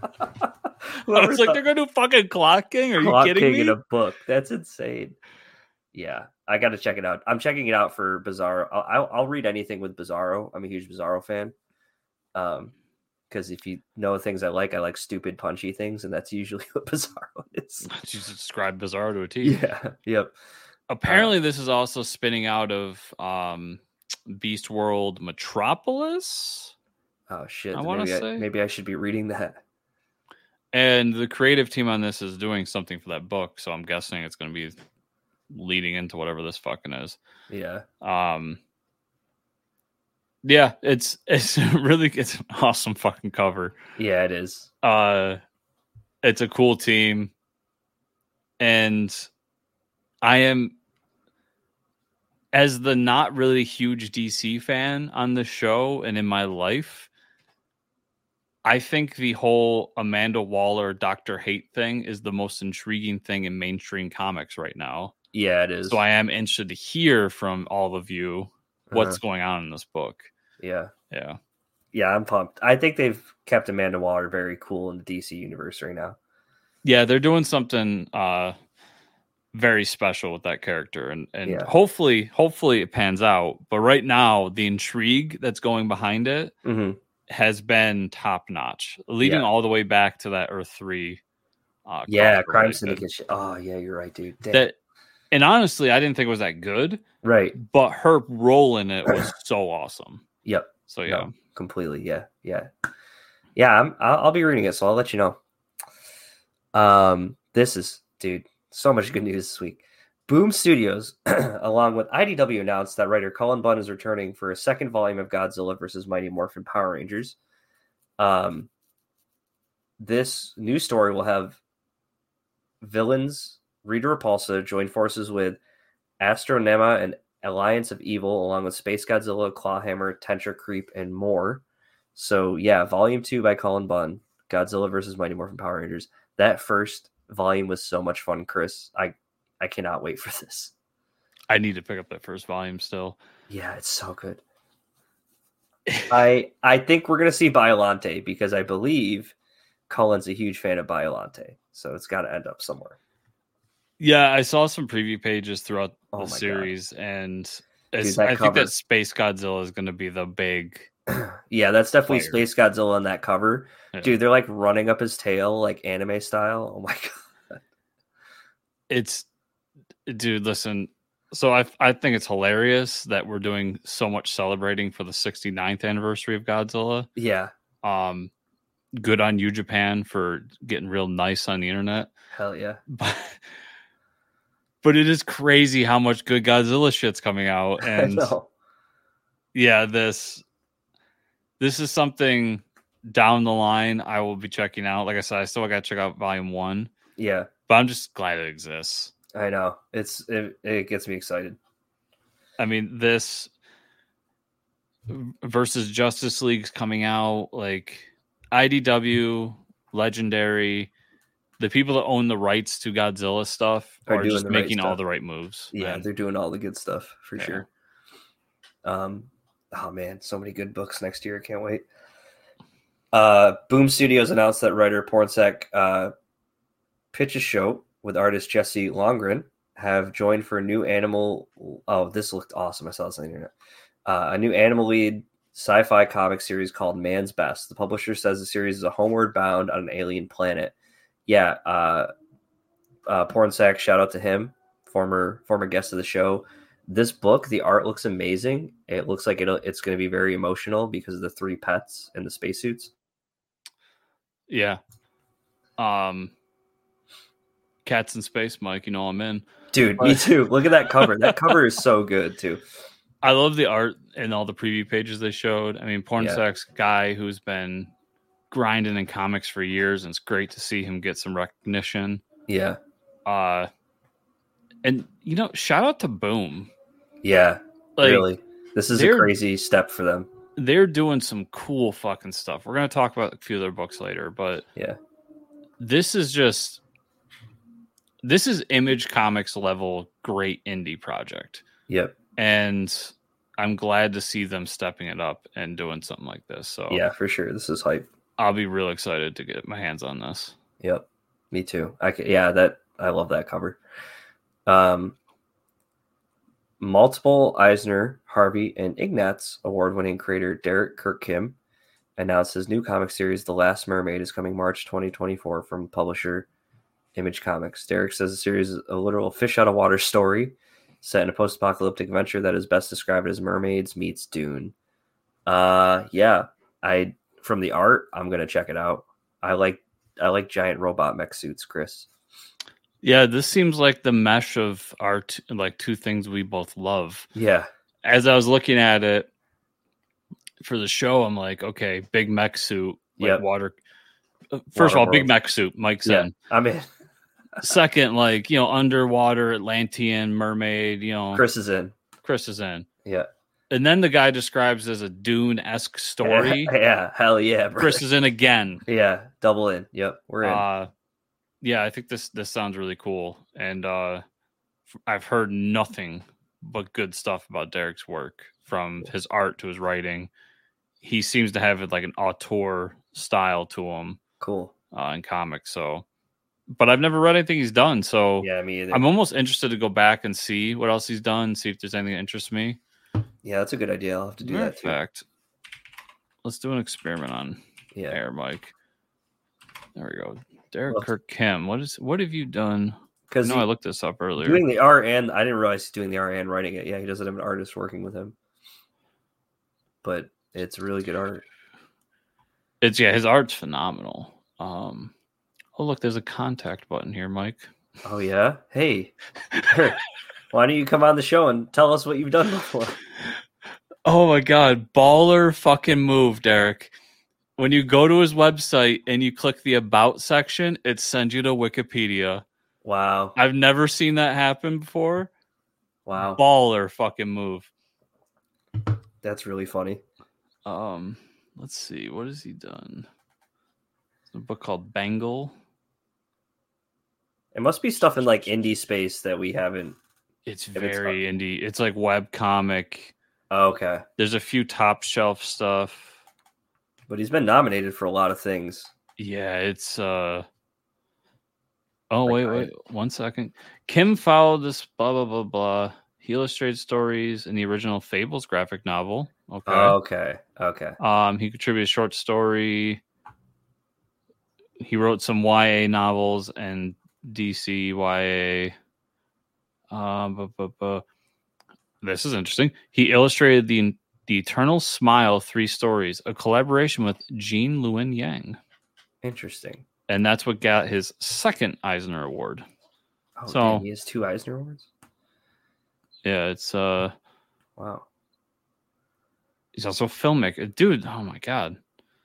I was like, they're gonna do fucking Clock King? Are Clock you kidding King me? In a book. That's insane. Yeah, I got to check it out. I'm checking it out for Bizarro. I'll, I'll, I'll read anything with Bizarro. I'm a huge Bizarro fan. Um, because if you know things I like, I like stupid, punchy things, and that's usually what Bizarro is. You just described Bizarro to a T. Yeah. Yep. Apparently, uh, this is also spinning out of um. Beast World Metropolis. Oh shit! I want to maybe say I, maybe I should be reading that. And the creative team on this is doing something for that book, so I'm guessing it's going to be leading into whatever this fucking is. Yeah. Um. Yeah, it's it's really it's an awesome fucking cover. Yeah, it is. Uh, it's a cool team, and I am, as the not really huge D C fan on the show and in my life, I think the whole Amanda Waller Doctor Hate thing is the most intriguing thing in mainstream comics right now. Yeah, it is. So I am interested to hear from all of you what's uh-huh. going on in this book. Yeah. Yeah. Yeah, I'm pumped. I think they've kept Amanda Waller very cool in the D C universe right now. Yeah, they're doing something uh, very special with that character, and and Yeah. hopefully, hopefully it pans out. But right now, the intrigue that's going behind it Mm-hmm. has been top notch, leading Yeah. all the way back to that Earth three. Uh, Yeah, crossover Crime they did. Syndicate. Shit. Oh, yeah, you're right, dude. Damn. That, and honestly, I didn't think it was that good, Right. but her role in it was so awesome. Yep. So yeah, No, completely. Yeah, yeah, yeah. I'm. I'll, I'll be reading it, so I'll let you know. Um, this is, dude, so much good news this week. Boom Studios, along with I D W, announced that writer Cullen Bunn is returning for a second volume of Godzilla versus Mighty Morphin Power Rangers. Um, this new story will have villains Rita Repulsa join forces with Astronema and Alliance of Evil, along with Space Godzilla, Clawhammer, Tentra Creep, and more. So yeah, volume two by Cullen Bunn, Godzilla versus Mighty Morphin Power Rangers. That first volume was so much fun, Chris. I I cannot wait for this. I need to pick up that first volume still. Yeah, it's so good. I I think we're gonna see Biollante because I believe Cullen's a huge fan of Biollante, so it's got to end up somewhere. Yeah, I saw some preview pages throughout Oh the my series, God. and Dude, as, that I cover. think that Space Godzilla is going to be the big. Yeah, that's definitely player. Space Godzilla on that cover. Yeah. Dude, they're like running up his tail, like anime style. Oh my God. It's, dude, listen. So I I think it's hilarious that we're doing so much celebrating for the sixty-ninth anniversary of Godzilla. Yeah. Um, good on you, Japan, for getting real nice on the internet. Hell yeah. But, but it is crazy how much good Godzilla shit's coming out. And yeah, this this is something down the line I will be checking out. Like I said, I still got to check out volume one. Yeah. But I'm just glad it exists. I know. It's it, it gets me excited. I mean, this versus Justice League's coming out, like I D W, Legendary, the people that own the rights to Godzilla stuff are, are just making right all the right moves. Yeah, man. They're doing all the good stuff for yeah. sure. Um, oh man, so many good books next year. Can't wait. Uh, Boom Studios announced that writer Pornsec uh, Pitch a Show with artist Jesse Longren have joined for a new animal. Oh, this looked awesome. I saw this on the internet. Uh, a new animal lead sci-fi comic series called Man's Best. The publisher says the series is a homeward bound on an alien planet. Yeah, uh, uh, Pornsec, shout out to him, former former guest of the show. This book, the art looks amazing. It looks like it'll, it's going to be very emotional because of the three pets and the spacesuits. Yeah. Um, Cats in Space, Mike, you know I'm in. Dude, me too. Look at that cover. That cover is so good too. I love the art and all the preview pages they showed. I mean, Pornsec's yeah. guy who's been grinding in comics for years, and it's great to see him get some recognition. Yeah. Uh, and, you know, shout out to Boom. Yeah, like, really. This is a crazy step for them. They're doing some cool fucking stuff. We're going to talk about a few of their books later, but yeah, this is just, this is Image Comics level great indie project. Yep. And I'm glad to see them stepping it up and doing something like this. So yeah, for sure. This is hype. I'll be real excited to get my hands on this. Yep. Me too. I can, yeah, that I love that cover. Um, multiple Eisner, Harvey, and Ignatz award-winning creator Derek Kirkkim announced his new comic series, The Last Mermaid, is coming March twenty twenty-four from publisher Image Comics. Derek says the series is a literal fish out of water story set in a post-apocalyptic adventure that is best described as mermaids meets Dune. Uh, yeah, I from the art, I'm gonna check it out. I like I like giant robot mech suits, Chris. Yeah, this seems like the mesh of our t- like two things we both love. Yeah. As I was looking at it for the show, I'm like, okay, big mech suit, like Yep. water. First of all, big mech suit, Mike's Yeah, in. I'm in. Second, like, you know, underwater Atlantean mermaid, you know, Chris is in. Chris is in. Yeah. And then the guy describes as a Dune-esque story. Yeah, hell yeah, bro. Chris is in again. Yeah, double in. Yep, we're in. Uh, yeah, I think this this sounds really cool, and uh, I've heard nothing but good stuff about Derek's work, from his art to his writing. He seems to have like an auteur style to him. Cool. Uh, in comics, so. But I've never read anything he's done, so yeah, me either. I'm almost interested to go back and see what else he's done, see if there's anything that interests me. Yeah, that's a good idea. I'll have to do Matter that too. Fact, let's do an experiment on yeah. air, Mike. There we go. Derek well, Kirk Kim. What is what have you done? Because no, I looked this up earlier. Doing the art and I didn't realize he's doing the art and writing it. Yeah, he doesn't have an artist working with him, but it's really good art. It's yeah, his art's phenomenal. Um, oh look, there's a contact button here, Mike. Oh yeah, hey, why don't you come on the show and tell us what you've done before? Oh my god, baller fucking move, Derek. When you go to his website and you click the About section, it sends you to Wikipedia. Wow. I've never seen that happen before. Wow. Baller fucking move. That's really funny. Um, let's see. What has he done? There's a book called Bangle. It must be stuff in like indie space that we haven't. It's very it's indie. It's like web comic. Oh, okay. There's a few top shelf stuff. But he's been nominated for a lot of things. Yeah, it's uh oh like, wait, wait, I... one second. Kim followed this blah blah blah blah. He illustrated stories in the original Fables graphic novel. Okay. Oh, okay. Okay. Um, he contributed a short story. He wrote some Y A novels and D C Y A. Um, bu- bu- bu- this is interesting. He illustrated the the Eternal Smile three stories, a collaboration with Jean Luen Yang. Interesting. And that's what got his second Eisner Award. Oh, so damn, he has two Eisner Awards. Yeah, it's uh, wow. He's also a filmmaker, dude. Oh my god.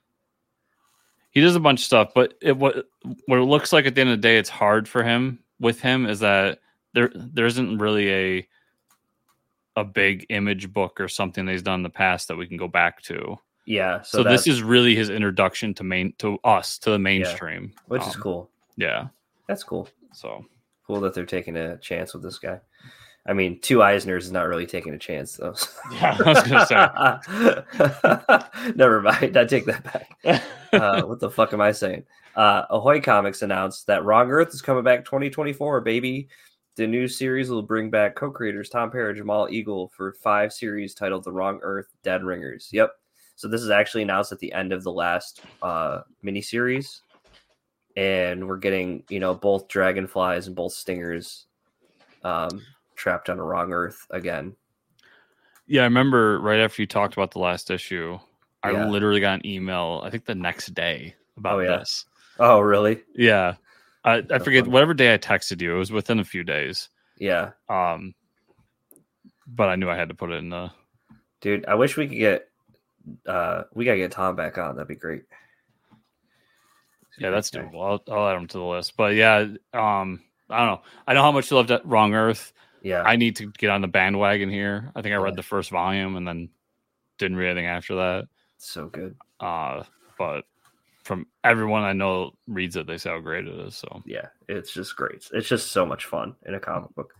He does a bunch of stuff, but it, what what it looks like at the end of the day, it's hard for him. With him, is that there there isn't really a a big image book or something that he's done in the past that we can go back to. Yeah. So, so this is really his introduction to main to us to the mainstream, yeah, which um, is cool. Yeah, that's cool. So cool that they're taking a chance with this guy. I mean, two Eisners is not really taking a chance, though. Yeah, I was gonna say. Never mind. I take that back. Uh, what the fuck am I saying? Uh, Ahoy Comics announced that Wrong Earth is coming back twenty twenty-four, baby. The new series will bring back co-creators Tom Pear and Jamal Eagle for five series titled The Wrong Earth Dead Ringers. Yep. So this is actually announced at the end of the last uh, miniseries. And we're getting, you know, both dragonflies and both stingers um, trapped on a Wrong Earth again. Yeah, I remember right after you talked about the last issue, I yeah. literally got an email, I think the next day, about oh, yeah. this. Oh, really? Yeah. I, I forget funny. Whatever day I texted you, it was within a few days. Yeah. Um, but I knew I had to put it in the. Dude, I wish we could get. Uh, we gotta get Tom back on. That'd be great. Yeah, that's doable. I'll, I'll add him to the list. But yeah, um, I don't know. I know how much you loved Wrong Earth. Yeah. I need to get on the bandwagon here. I think I read yeah. the first volume and then didn't read anything after that. So good. Uh, but. From everyone I know reads it, they say how great it is. So yeah, it's just great. It's just so much fun in a comic book.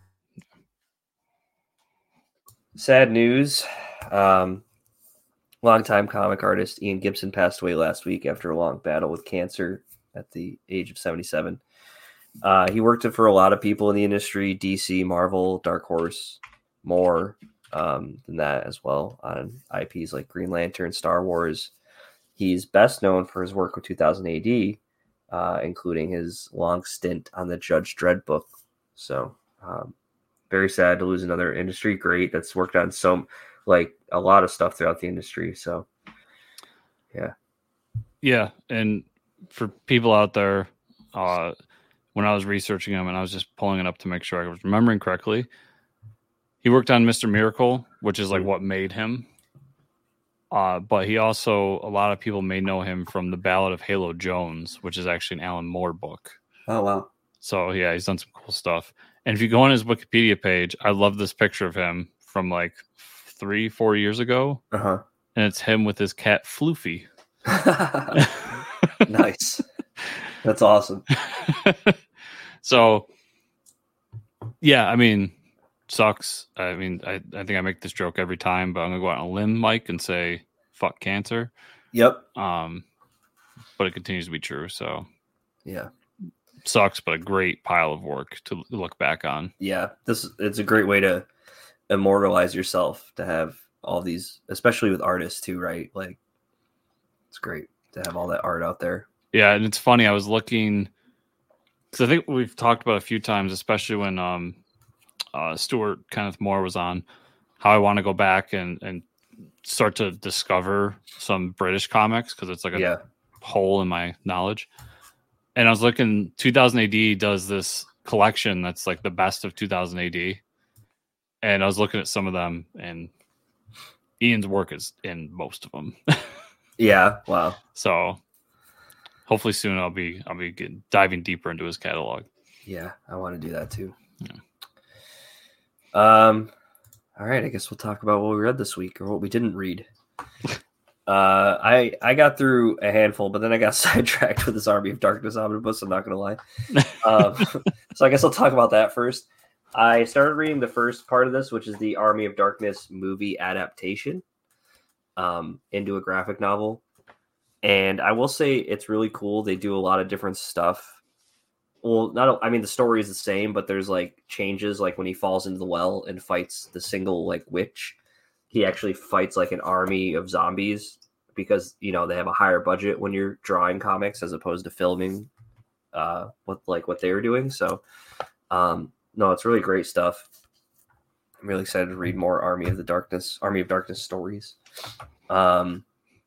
Sad news. Um, longtime comic artist Ian Gibson passed away last week after a long battle with cancer at the age of seventy-seven. Uh, he worked for a lot of people in the industry, D C, Marvel, Dark Horse, more um, than that as well, on I Ps like Green Lantern, Star Wars. He's best known for his work with two thousand A D, uh, including his long stint on the Judge Dredd book. So um, very sad to lose another industry great that's worked on some, like a lot of stuff throughout the industry. So yeah. Yeah, and for people out there, uh, when I was researching him and I was just pulling it up to make sure I was remembering correctly, he worked on Mister Miracle, which is like mm. what made him. Uh, but he also, a lot of people may know him from The Ballad of Halo Jones, which is actually an Alan Moore book. Oh, wow. So, yeah, he's done some cool stuff. And if you go on his Wikipedia page, I love this picture of him from like three, four years ago. Uh-huh. And it's him with his cat, Floofy. Nice. That's awesome. So, yeah, I mean, sucks. I mean, I, I think I make this joke every time, but I'm going to go out on a limb, Mike, and say, fuck cancer. Yep. Um, but it continues to be true, so. Yeah. Sucks, but a great pile of work to look back on. Yeah, this it's a great way to immortalize yourself, to have all these, especially with artists too, right? Like, it's great to have all that art out there. Yeah, and it's funny. I was looking because I think we've talked about a few times, especially when um, uh, Stuart Kenneth Moore was on, how I want to go back and and start to discover some British comics because it's like a yeah. hole in my knowledge. And I was looking, two thousand A D does this collection that's like the best of two thousand A D. And I was looking at some of them, and Ian's work is in most of them. Yeah, wow. So hopefully soon I'll be I'll be getting, diving deeper into his catalog. Yeah, I want to do that too. Yeah. Um, all right, I guess we'll talk about what we read this week or what we didn't read. Uh, I I got through a handful, but then I got sidetracked with this Army of Darkness omnibus. I'm not going to lie. Um, so I guess I'll talk about that first. I started reading the first part of this, which is the Army of Darkness movie adaptation um, into a graphic novel. And I will say it's really cool. They do a lot of different stuff. Well, not I mean, the story is the same, but there's like changes, like when he falls into the well and fights the single like witch. He actually fights like an army of zombies because, you know, they have a higher budget when you're drawing comics as opposed to filming uh, what like what they were doing. So, um, no, it's really great stuff. I'm really excited to read more Army of the Darkness, Army of Darkness stories. Um,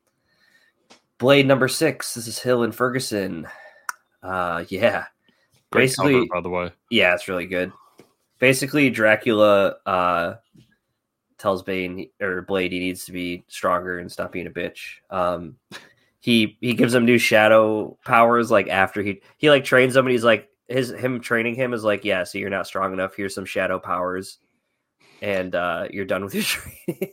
Blade number six. This is Hill and Ferguson. Uh, yeah, great basically, cover, by the way. Yeah, it's really good. Basically, Dracula uh, tells Bane or Blade he needs to be stronger and stop being a bitch. Um, he he gives him new shadow powers. Like after he he like trains him, and he's like his him training him is like, yeah, so you're not strong enough. Here's some shadow powers, and uh, you're done with your training.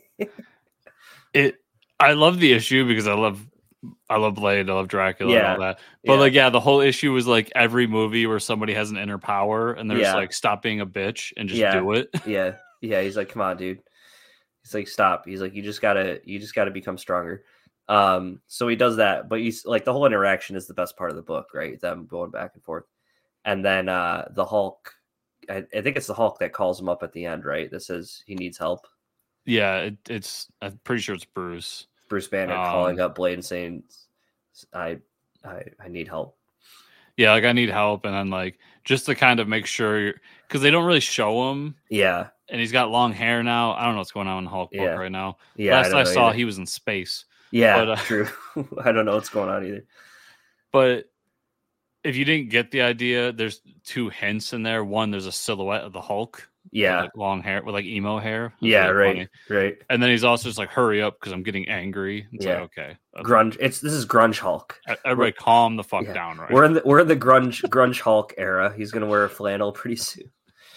It. I love the issue because I love. I love Blade, I love Dracula yeah. and all that. But yeah. like, yeah, the whole issue was like every movie where somebody has an inner power and they're yeah. just like, stop being a bitch and just yeah. do it. Yeah. Yeah. He's like, come on, dude. He's like, stop. He's like, you just gotta, you just gotta become stronger. Um, so he does that, but he's like, the whole interaction is the best part of the book, right? Them going back and forth. And then uh, the Hulk, I, I think it's the Hulk that calls him up at the end, right? That says he needs help. Yeah. It, it's, I'm pretty sure it's Bruce. Bruce Banner um, calling up Blade and saying, I, I, I need help. Yeah, like I need help, and then like just to kind of make sure, because they don't really show him. Yeah, and he's got long hair now. I don't know what's going on in Hulk yeah. book right now. Yeah, last I, I saw, either. he was in space. Yeah, but, uh, true. I don't know what's going on either. But if you didn't get the idea, there's two hints in there. One, there's a silhouette of the Hulk. Yeah, with, like, long hair with like emo hair. Yeah, really right, funny. right. And then he's also just like, "Hurry up, because I'm getting angry." It's yeah, like, okay, grunge. It's this is grunge Hulk. Everybody, we're, calm the fuck yeah. down, right? We're in the we're in the grunge grunge Hulk era. He's gonna wear a flannel pretty soon.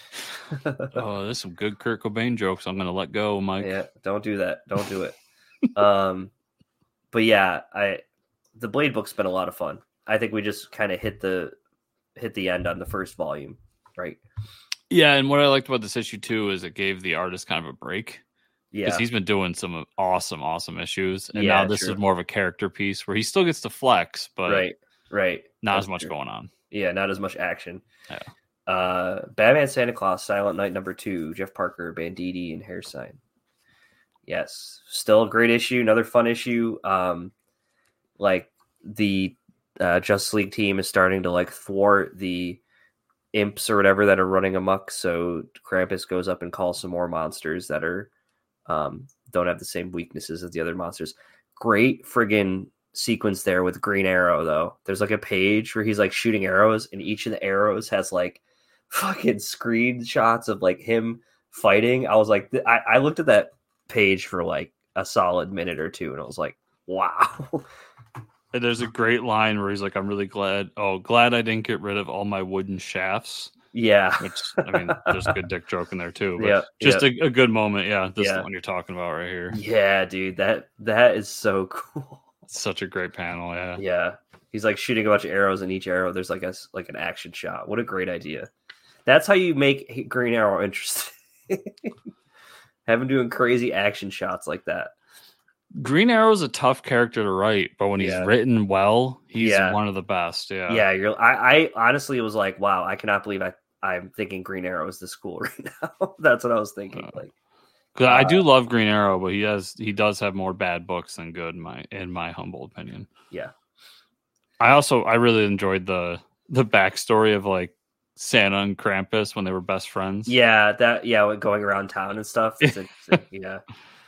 Oh, there's some good Kurt Cobain jokes. I'm gonna let go, Mike. Yeah, don't do that. Don't do it. um, but yeah, I the Blade book's been a lot of fun. I think we just kind of hit the hit the end on the first volume, right? Yeah, and what I liked about this issue too is it gave the artist kind of a break. Yeah, because he's been doing some awesome, awesome issues, and yeah, now this true. is more of a character piece where he still gets to flex, but right, right, not That's as much true. going on. Yeah, not as much action. Yeah. Uh, Batman Santa Claus, Silent Night number two, Jeff Parker, Banditti, and Hairsign. Yes, still a great issue, another fun issue. Um, like the uh, Justice League team is starting to like thwart the imps or whatever that are running amok. So Krampus goes up and calls some more monsters that are um, don't have the same weaknesses as the other monsters. Great friggin' sequence there with Green Arrow though. There's like a page where he's like shooting arrows, and each of the arrows has like fucking screenshots of like him fighting. I was like, I, I looked at that page for like a solid minute or two, and I was like, wow. And there's a great line where he's like, I'm really glad. Oh, glad I didn't get rid of all my wooden shafts. Yeah. Which, I mean, there's a good dick joke in there too. But yep, just yep. A, a good moment. Yeah. This yeah. is the one you're talking about right here. Yeah, dude. That that is so cool. It's such a great panel. Yeah. Yeah. He's like shooting a bunch of arrows, and each arrow there's like a like an action shot. What a great idea. That's how you make Green Arrow interesting. Have him doing crazy action shots like that. Green Arrow is a tough character to write, but when he's yeah. written well, he's yeah. one of the best. Yeah. Yeah. You're I, I honestly was like, wow, I cannot believe I, I'm thinking Green Arrow is this cool right now. That's what I was thinking. Uh, like, uh, I do love Green Arrow, but he has he does have more bad books than good in my in my humble opinion. Yeah. I also I really enjoyed the the backstory of like Santa and Krampus when they were best friends. Yeah, that yeah, going around town and stuff. It's yeah.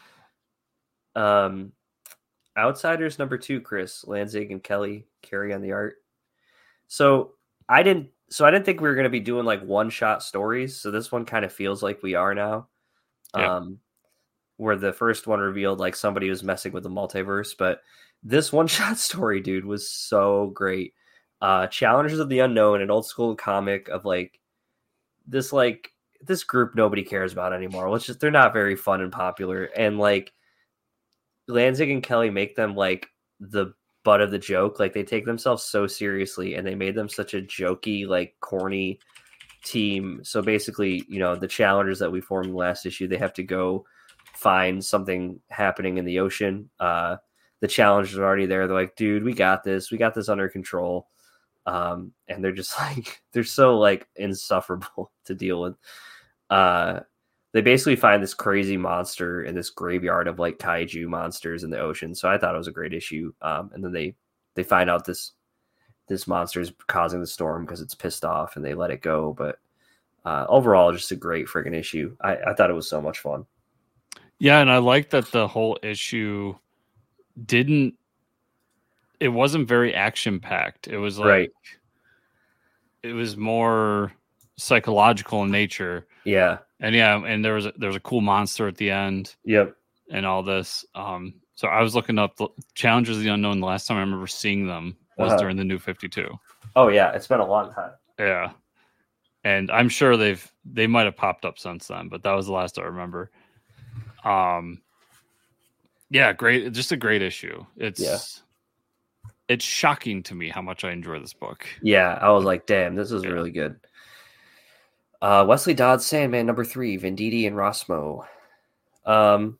Um, Outsiders number two, Chris Lanzig and Kelly carry on the art. So I didn't. So I didn't think we were going to be doing like one shot stories. So this one kind of feels like we are now. Yeah. Um, where the first one revealed like somebody was messing with the multiverse, but this one shot story, dude, was so great. Uh, Challengers of the Unknown, an old school comic of like this, like this group nobody cares about anymore. Well, it's just they're not very fun and popular, and like Lanzig and Kelly make them like the butt of the joke. Like they take themselves so seriously, and they made them such a jokey, like corny team. So basically, you know, the Challengers that we formed in the last issue, they have to go find something happening in the ocean. Uh, the Challengers are already there. They're like, dude, we got this. We got this under control. Um, and they're just like, they're so like insufferable to deal with. Uh, they basically find this crazy monster in this graveyard of like kaiju monsters in the ocean. So I thought it was a great issue. Um, and then they, they find out this, this monster is causing the storm because it's pissed off, and they let it go. But uh, overall, just a great friggin' issue. I, I thought it was so much fun. Yeah. And I like that the whole issue didn't, it wasn't very action packed. It was like, right. It was more psychological in nature. Yeah. And yeah, and there was a, there was a cool monster at the end. Yep. And all this. Um, so I was looking up the Challengers of the Unknown. The last time I remember seeing them was uh-huh. during the New fifty-two. Oh yeah, it's been a long time. Yeah, and I'm sure they've they might have popped up since then, but that was the last I remember. Um, yeah, great, just a great issue. It's yeah. it's shocking to me how much I enjoy this book. Yeah, I was like, damn, this is yeah. really good. Uh, Wesley Dodds, Sandman number three, Venditti and Rossmo. Um,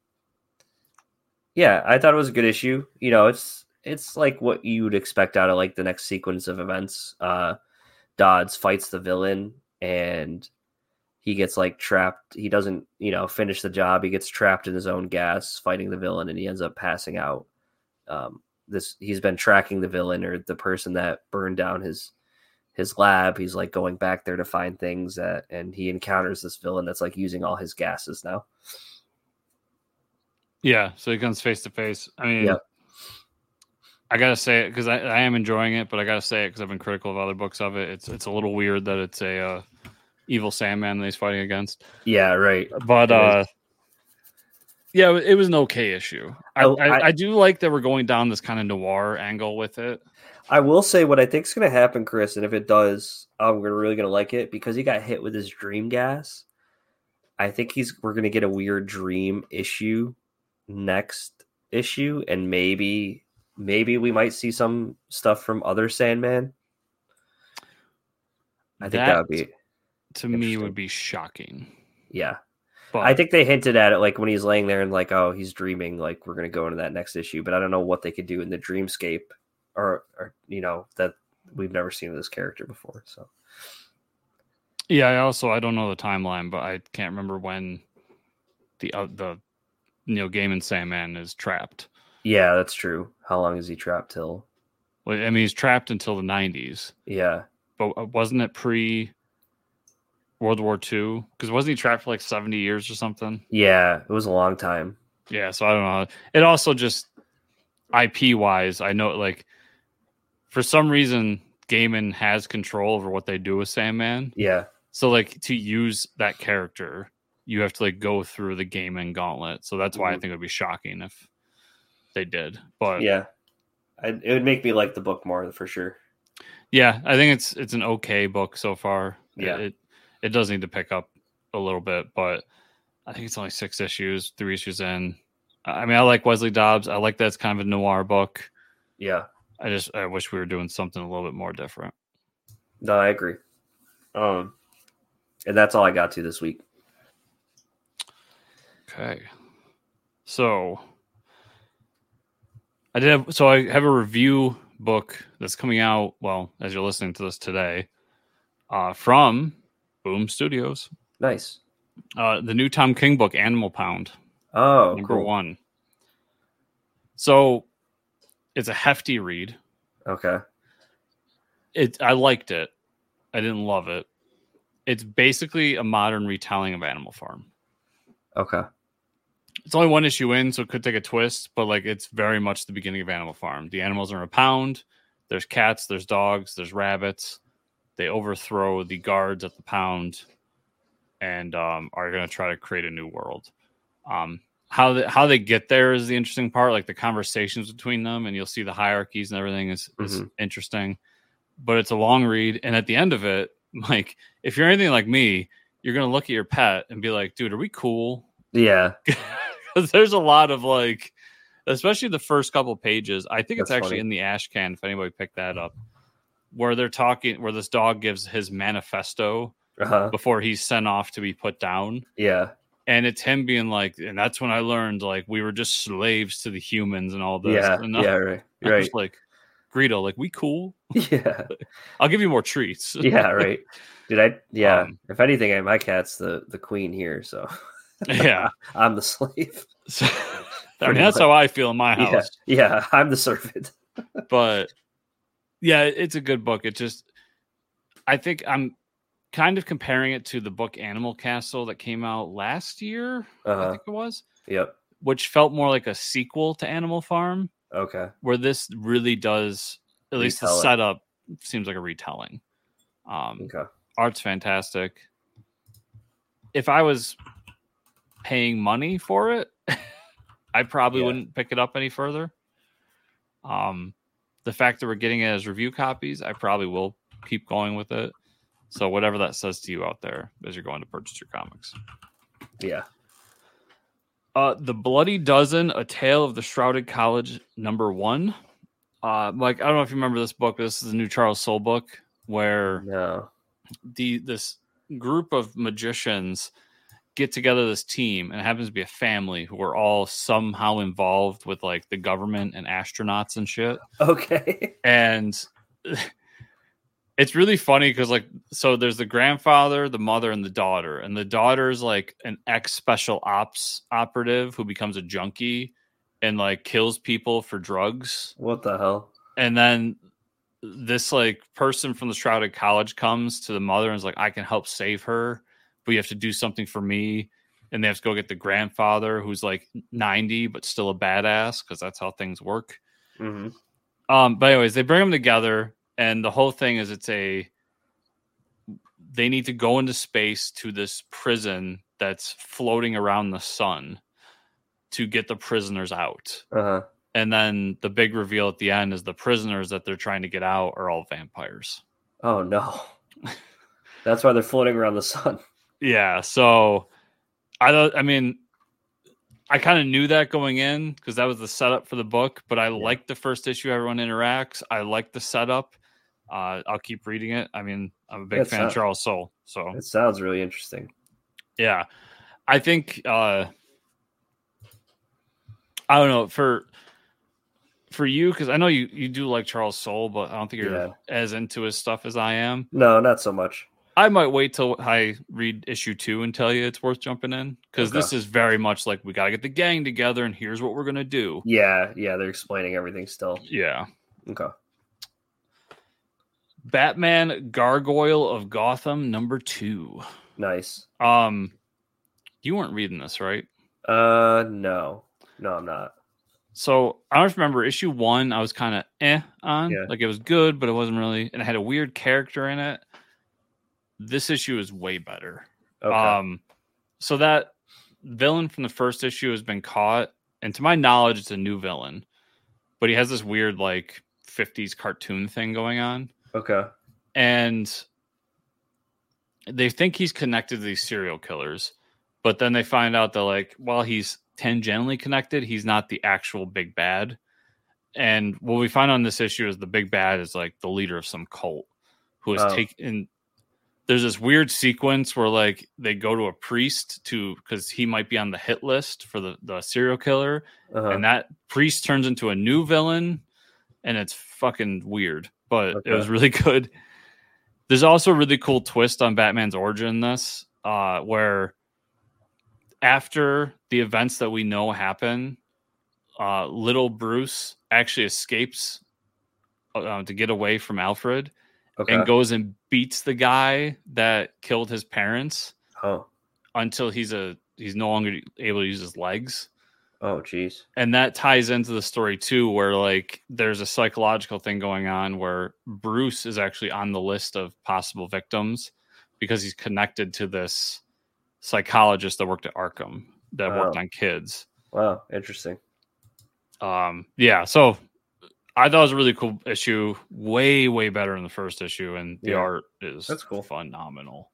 yeah, I thought it was a good issue. You know, it's it's like what you would expect out of like the next sequence of events. Uh, Dodds fights the villain, and he gets like trapped. He doesn't, you know, finish the job. He gets trapped in his own gas fighting the villain, and he ends up passing out. Um, this he's been tracking the villain or the person that burned down his his lab. He's like going back there to find things that, and he encounters this villain that's like using all his gases now. Yeah, so he comes face to face. I mean, yep. I gotta say it because I, I am enjoying it, but I gotta say it because I've been critical of other books of it. It's it's a little weird that it's a uh, evil Sandman that he's fighting against. Yeah, right. But uh, yeah, it was an okay issue. I, I, I, I do like that we're going down this kind of noir angle with it. I will say what I think is going to happen, Chris, and if it does, I'm really going to like it because he got hit with his dream gas. I think he's we're going to get a weird dream issue next issue, and maybe maybe we might see some stuff from other Sandman. I think that would be to me would be shocking. Yeah. But I think they hinted at it like when he's laying there and like, oh, he's dreaming, like we're going to go into that next issue, but I don't know what they could do in the dreamscape or, or you know, that we've never seen of this character before. So yeah, I also I don't know the timeline, but I can't remember when the uh, the Neil Gaiman Sandman is trapped. Yeah, that's true. How long is he trapped till? Well, I mean, he's trapped until the nineties. Yeah, but wasn't it pre World War Two? Because wasn't he trapped for like seventy years or something? Yeah, it was a long time. Yeah, so I don't know. It also just I P wise, I know like for some reason Gaiman has control over what they do with Sandman. Yeah. So like to use that character, you have to like go through the Gaiman gauntlet. So that's why mm-hmm. I think it would be shocking if they did. But yeah, I, it would make me like the book more for sure. Yeah, I think it's it's an okay book so far. Yeah, it it, it does need to pick up a little bit, but I think it's only six issues, three issues in. I mean, I like Wesley Dobbs. I like that it's kind of a noir book. Yeah, I just I wish we were doing something a little bit more different. No, I agree. Um, and that's all I got to this week. Okay, so I did have, so I have a review book that's coming out. Well, as you're listening to this today, uh, from Boom Studios. Nice. Uh, the new Tom King book, Animal Pound. Oh, number cool. one. So it's a hefty read. Okay. It I liked it. I didn't love it. It's basically a modern retelling of Animal Farm. Okay. It's only one issue in, so it could take a twist, but like it's very much the beginning of Animal Farm. The animals are in a pound. There's cats, there's dogs, there's rabbits. They overthrow the guards at the pound and um, are going to try to create a new world. Um, how they, how they get there is the interesting part, like the conversations between them, and you'll see the hierarchies and everything is, is mm-hmm. interesting. But it's a long read, and at the end of it, like if you're anything like me, you're going to look at your pet and be like, dude, are we cool? Yeah. Because there's a lot of like, especially the first couple pages. I think That's it's actually funny. in the ash can, if anybody picked that up, where they're talking, where this dog gives his manifesto uh-huh. before he's sent off to be put down. Yeah. And it's him being like, and that's when I learned, like, we were just slaves to the humans and all this. Yeah, and yeah, right, I right. was like, Greedo, like, we cool? Yeah. I'll give you more treats. Yeah, right. Did I? Yeah. Um, if anything, I, my cat's the, the queen here, so. Yeah. I'm the slave. So, I mean, that's how I feel in my house. Yeah, yeah I'm the servant. But, yeah, it's a good book. It just, I think I'm kind of comparing it to the book Animal Castle that came out last year, uh-huh. I think it was. Yep. Which felt more like a sequel to Animal Farm. Okay. Where this really does, at least the setup seems like a retelling. Um, okay. Art's fantastic. If I was paying money for it, I probably yeah. wouldn't pick it up any further. Um, the fact that we're getting it as review copies, I probably will keep going with it. So whatever that says to you out there as you're going to purchase your comics. Yeah. Uh, The Bloody Dozen, A Tale of the Shrouded College, number one. Uh, Mike, I don't know if you remember this book, but this is a new Charles Soule book where no. the this group of magicians get together this team, and it happens to be a family who are all somehow involved with like the government and astronauts and shit. Okay. And it's really funny because, like, so there's the grandfather, the mother, and the daughter. And the daughter's like an ex-special ops operative who becomes a junkie and, like, kills people for drugs. What the hell? And then this, like, person from the Shrouded College comes to the mother and is like, I can help save her, but you have to do something for me. And they have to go get the grandfather who's, like, ninety but still a badass because that's how things work. Mm-hmm. Um, but anyways, they bring them together. And the whole thing is it's a, they need to go into space to this prison that's floating around the sun to get the prisoners out. Uh-huh. And then the big reveal at the end is the prisoners that they're trying to get out are all vampires. Oh, no. That's why they're floating around the sun. Yeah. So I don't, I mean, I kind of knew that going in because that was the setup for the book, but I yeah. liked the first issue. Everyone interacts. I like the setup. Uh, I'll keep reading it. I mean, I'm a big that fan sounds, of Charles Soule. So it sounds really interesting. Yeah. I think, uh, I don't know, for for you, because I know you, you do like Charles Soule, but I don't think you're yeah. as into his stuff as I am. No, not so much. I might wait till I read issue two and tell you it's worth jumping in, because okay. this is very much like we got to get the gang together and here's what we're going to do. Yeah, yeah, they're explaining everything still. Yeah. Okay. Batman Gargoyle of Gotham, number two. Nice. Um, you weren't reading this, right? Uh, no. No, I'm not. So I don't remember issue one. I was kind of eh on, Yeah. like it was good, but it wasn't really, and it had a weird character in it. This issue is way better. Okay. Um, so that villain from the first issue has been caught, and to my knowledge, it's a new villain, but he has this weird like fifties cartoon thing going on. Okay. And they think he's connected to these serial killers, but then they find out that like while he's tangentially connected, he's not the actual big bad. And what we find on this issue is the big bad is like the leader of some cult who is Oh. taken. There's this weird sequence where like they go to a priest to because he might be on the hit list for the, the serial killer, Uh-huh. and that priest turns into a new villain, and it's fucking weird, but Okay. it was really good. There's also a really cool twist on Batman's origin in this, uh, where after the events that we know happen, uh, little Bruce actually escapes uh, to get away from Alfred Okay. and goes and beats the guy that killed his parents Oh. until he's a he's no longer able to use his legs. Oh, geez. And that ties into the story too, where like there's a psychological thing going on where Bruce is actually on the list of possible victims because he's connected to this psychologist that worked at Arkham that Wow. worked on kids. Wow. Interesting. Um, yeah, so I thought it was a really cool issue, way, way better than the first issue, and the Yeah. art is That's cool. phenomenal.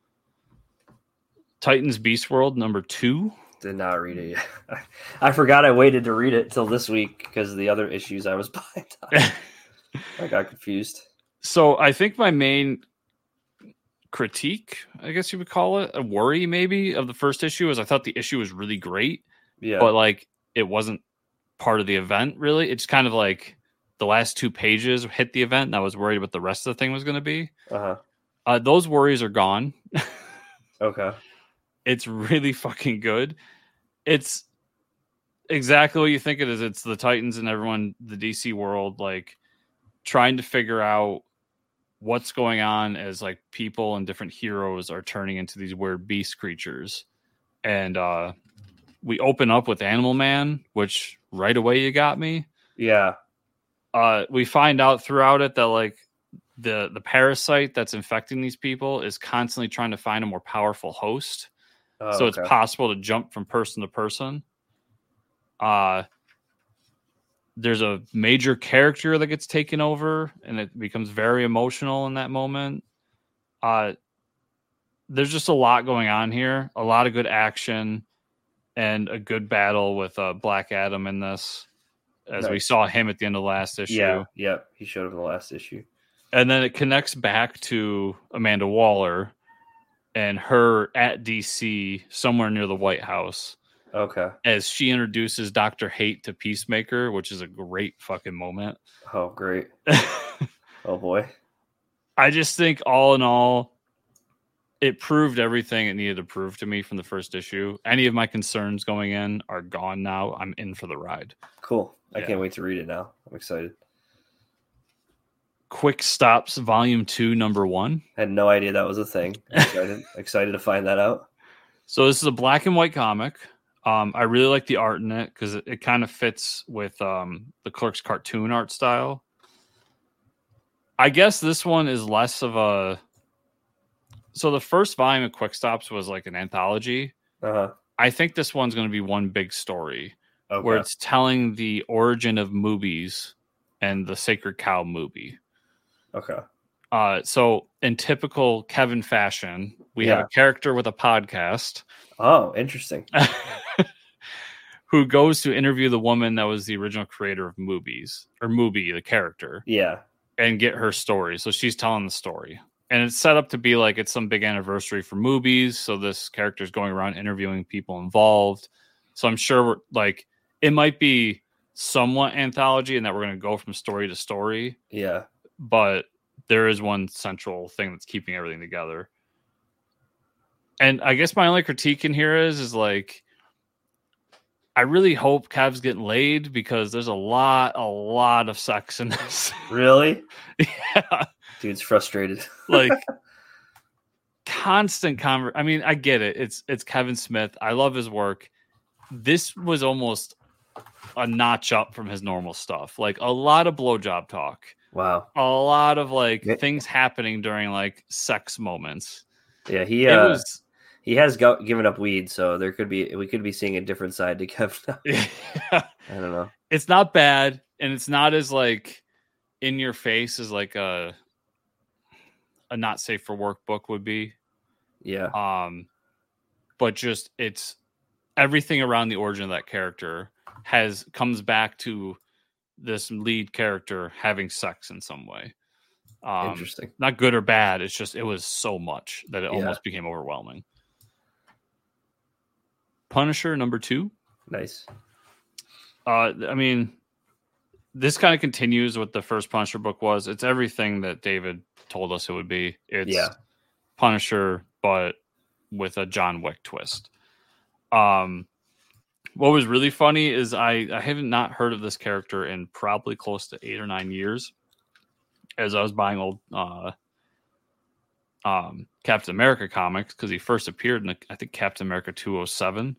Titans Beast World number two. Did not read it yet. I forgot I waited to read it till this week because of the other issues I was behind on. I got confused. So I think my main critique, I guess you would call it, a worry maybe of the first issue is I thought the issue was really great, Yeah. but like it wasn't part of the event really. It's kind of like the last two pages hit the event and I was worried what the rest of the thing was going to be. Uh-huh. Uh, those worries are gone. Okay. It's really fucking good. It's exactly what you think it is. It's the Titans and everyone, the D C world, like trying to figure out what's going on as like people and different heroes are turning into these weird beast creatures. And uh, we open up with Animal Man, which right away you got me. Yeah. Uh, we find out throughout it that like the the parasite that's infecting these people is constantly trying to find a more powerful host. Oh, So it's okay. possible to jump from person to person. Uh, there's a major character that gets taken over, and it becomes very emotional in that moment. Uh, there's just a lot going on here. A lot of good action and a good battle with uh, Black Adam in this, as we Nice. saw him at the end of the last issue. Yeah. Yep. He showed up in the last issue. And then it connects back to Amanda Waller and her at D C somewhere near the White House Okay. as she introduces Doctor Hate to Peacemaker, which is a great fucking moment. Oh, great. Oh, boy. I just think all in all, it proved everything it needed to prove to me from the first issue. Any of my concerns going in are gone now. I'm in for the ride. Cool. I Yeah. can't wait to read it now. I'm excited. Quick Stops Volume two, Number one. I had no idea that was a thing. Excited. Excited to find that out. So this is a black and white comic. Um, I really like the art in it because it, it kind of fits with um, the Clerks cartoon art style. I guess this one is less of a... So the first volume of Quick Stops was like an anthology. Uh-huh. I think this one's going to be one big story Okay. where it's telling the origin of movies and the Sacred Cow movie. Okay. Uh, so in typical Kevin fashion, we have Yeah. a character with a podcast Oh, interesting. who goes to interview the woman that was the original creator of movies, or Movie, the character, Yeah. and get her story. So she's telling the story. And it's set up to be like it's some big anniversary for movies. So this character is going around interviewing people involved. So I'm sure we're like, it might be somewhat anthology and that we're going to go from story to story, Yeah. but there is one central thing that's keeping everything together. And I guess my only critique in here is, is like, I really hope Kev's getting laid because there's a lot, a lot of sex in this. Really? Yeah. Dude's frustrated. Like constant conver- I mean, I get it. It's, it's Kevin Smith. I love his work. This was almost a notch up from his normal stuff. Like a lot of blowjob talk. Wow. A lot of like Yeah. things happening during like sex moments. Yeah, he It uh, was he has go- given up weed, so there could be we could be seeing a different side to Kevin. yeah. I don't know. It's not bad, and it's not as like in your face as like a a not safe for work book would be. Yeah. Um, but just it's everything around the origin of that character has comes back to this lead character having sex in some way. Um, Interesting. Not good or bad. It's just it was so much that it Yeah. almost became overwhelming. Punisher number two. Nice. Uh, I mean, this kind of continues what the first Punisher book was. It's everything that David told us it would be. It's Yeah. Punisher, but with a John Wick twist. Um, what was really funny is I, I haven't not heard of this character in probably close to eight or nine years. As I was buying old uh, um, Captain America comics, because he first appeared in, the, I think, Captain America two oh seven.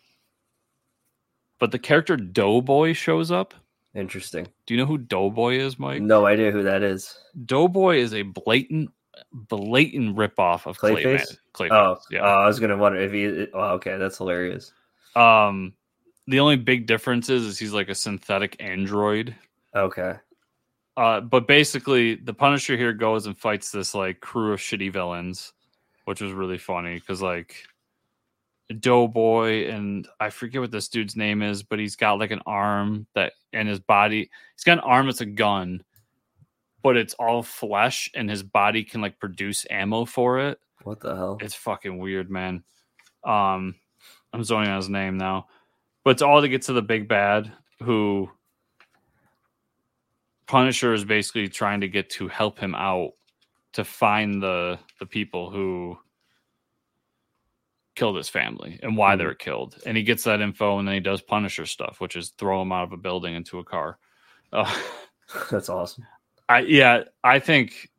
But the character Doughboy shows up. Interesting. Do you know who Doughboy is, Mike? No idea who that is. Doughboy is a blatant, blatant ripoff of Clayface. Clayface. Oh, yeah. Oh, I was gonna wonder if he. Oh, okay, that's hilarious. Um, the only big difference is, is he's like a synthetic android. Okay. Uh, but basically, the Punisher here goes and fights this like crew of shitty villains, which was really funny because like Doughboy and I forget what this dude's name is, but he's got like an arm that and his body. He's got an arm that's a gun, but it's all flesh, and his body can like produce ammo for it. What the hell? It's fucking weird, man. Um, I'm zoning on his name now, but it's all to get to the big bad who. Punisher is basically trying to get to help him out to find the the people who killed his family and why mm. they were killed. And he gets that info and then he does Punisher stuff, which is throw him out of a building into a car. Uh, That's awesome. I yeah, I think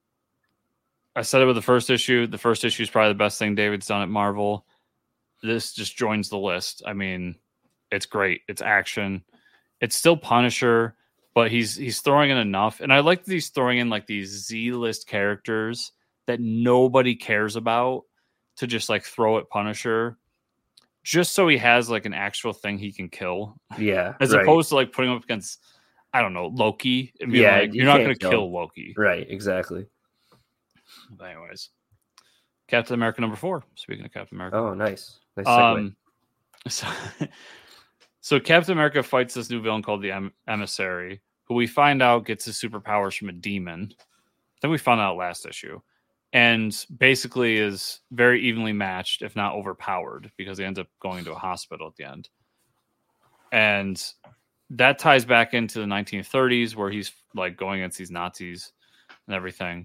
I said it with the first issue. The first issue is probably the best thing David's done at Marvel. This just joins the list. I mean, it's great. It's action. It's still Punisher. But he's he's throwing in enough. And I like that he's throwing in like these Z-list characters that nobody cares about to just like throw at Punisher just so he has like an actual thing he can kill. Yeah. As right. opposed to like putting him up against, I don't know, Loki. And being yeah, like, you're you not going to kill. kill Loki. Right, exactly. But anyways. Captain America number four. Speaking of Captain America. Oh, nice. Nice segue. Um, so So Captain America fights this new villain called the em- Emissary, who we find out gets his superpowers from a demon. I think we found out last issue. And basically is very evenly matched, if not overpowered, because he ends up going into a hospital at the end. And that ties back into the nineteen thirties where he's like going against these Nazis and everything.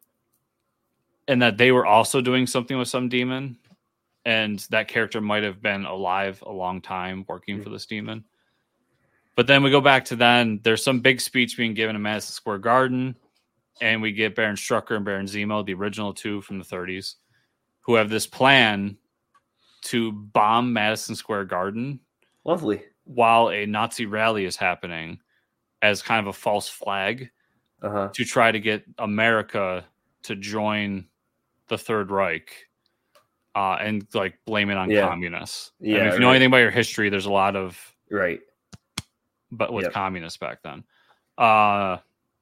And that they were also doing something with some demon. And that character might have been alive a long time working for this demon. But then we go back to then. There's some big speech being given in Madison Square Garden. And we get Baron Strucker and Baron Zemo, the original two from the thirties, who have this plan to bomb Madison Square Garden. Lovely. While a Nazi rally is happening as kind of a false flag uh-huh. to try to get America to join the Third Reich. Uh, and like blame it on yeah. communists. Yeah, I mean, if you right. know anything about your history, there's a lot of right, but with yep. communists back then. Uh,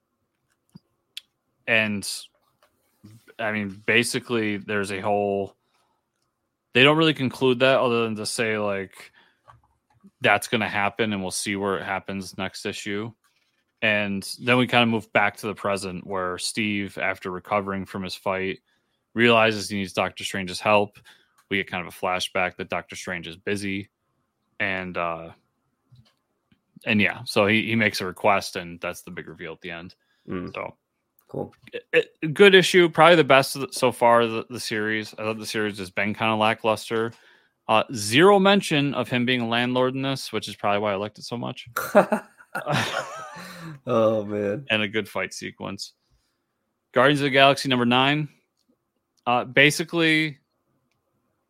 and I mean, basically, there's a whole. They don't really conclude that other than to say like that's going to happen, and we'll see where it happens next issue. And then we kind of move back to the present, where Steve, after recovering from his fight, realizes he needs Doctor Strange's help. We get kind of a flashback that Doctor Strange is busy. And uh, and yeah, so he, he makes a request, and that's the big reveal at the end. Mm. So cool. It, it, good issue. Probably the best so far of the, the series. I thought the series has been kind of lackluster. Uh, zero mention of him being a landlord in this, which is probably why I liked it so much. Oh, man. And a good fight sequence. Guardians of the Galaxy number nine. Uh, basically,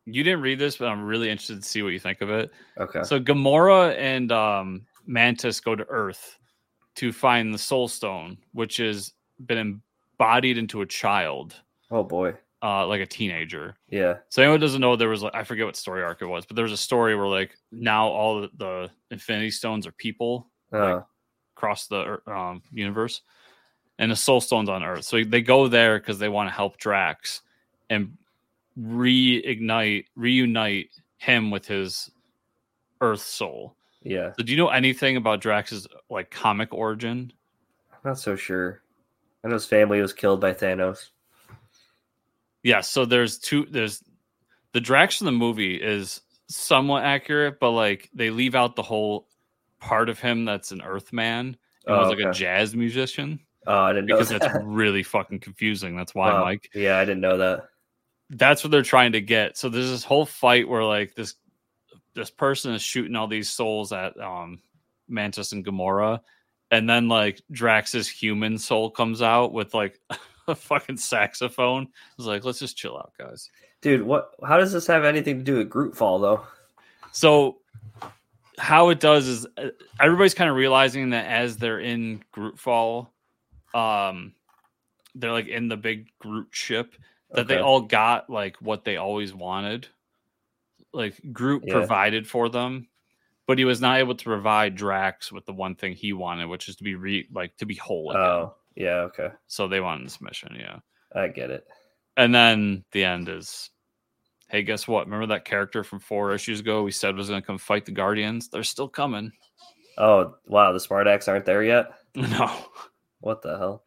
You didn't read this, but I'm really interested to see what you think of it. Okay. So Gamora and um, Mantis go to Earth to find the Soul Stone, which has been embodied into a child. Oh boy. Uh, like a teenager. Yeah. So anyone doesn't know, there was like I forget what story arc it was, but there was a story where like now all the, the Infinity Stones are people Uh, like, across the um, universe, and the Soul Stone's on Earth. So they go there because they want to help Drax and reignite, reunite him with his Earth soul. yeah. So do you know anything about Drax's like comic origin? I'm not so sure. I know his family was killed by Thanos. Yeah, so there's two there's the Drax in the movie is somewhat accurate, but like they leave out the whole part of him that's an Earthman and Oh, was like okay. a jazz musician. Oh, I didn't know Because that. that's really fucking confusing. That's why, Wow. Mike. Yeah, I didn't know that. That's what they're trying to get. So there's this whole fight where like this this person is shooting all these souls at um Mantis and Gamora, and then like Drax's human soul comes out with like a fucking saxophone. It's like, let's just chill out, guys. Dude, what how does this have anything to do with Groot Fall though? So how it does is uh, everybody's kind of realizing that as they're in Groot Fall, um they're like in the big Groot ship, that Okay. they all got like what they always wanted. Like Groot Yeah. provided for them, but he was not able to provide Drax with the one thing he wanted, which is to be re like to be whole again. Oh, yeah, okay. So they wanted this mission, yeah. I get it. And then the end is, hey, guess what? Remember that character from four issues ago we said was going to come fight the Guardians? They're still coming. Oh, wow, the Smartax aren't there yet? No. What the hell?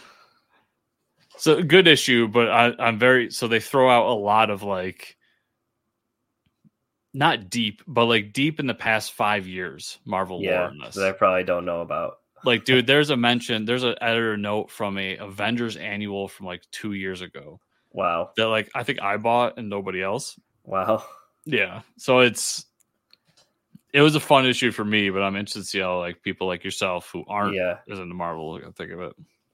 So good issue, but I, I'm very so they throw out a lot of like not deep, but like deep in the past five years Marvel lore Yeah, in this. that I probably don't know about. Like, dude, there's a mention, there's an editor note from a Avengers annual from like two years ago Wow. that like I think I bought and nobody else. Wow. Yeah. So it's it was a fun issue for me, but I'm interested to see how like people like yourself who aren't Yeah. as into Marvel are gonna think of it.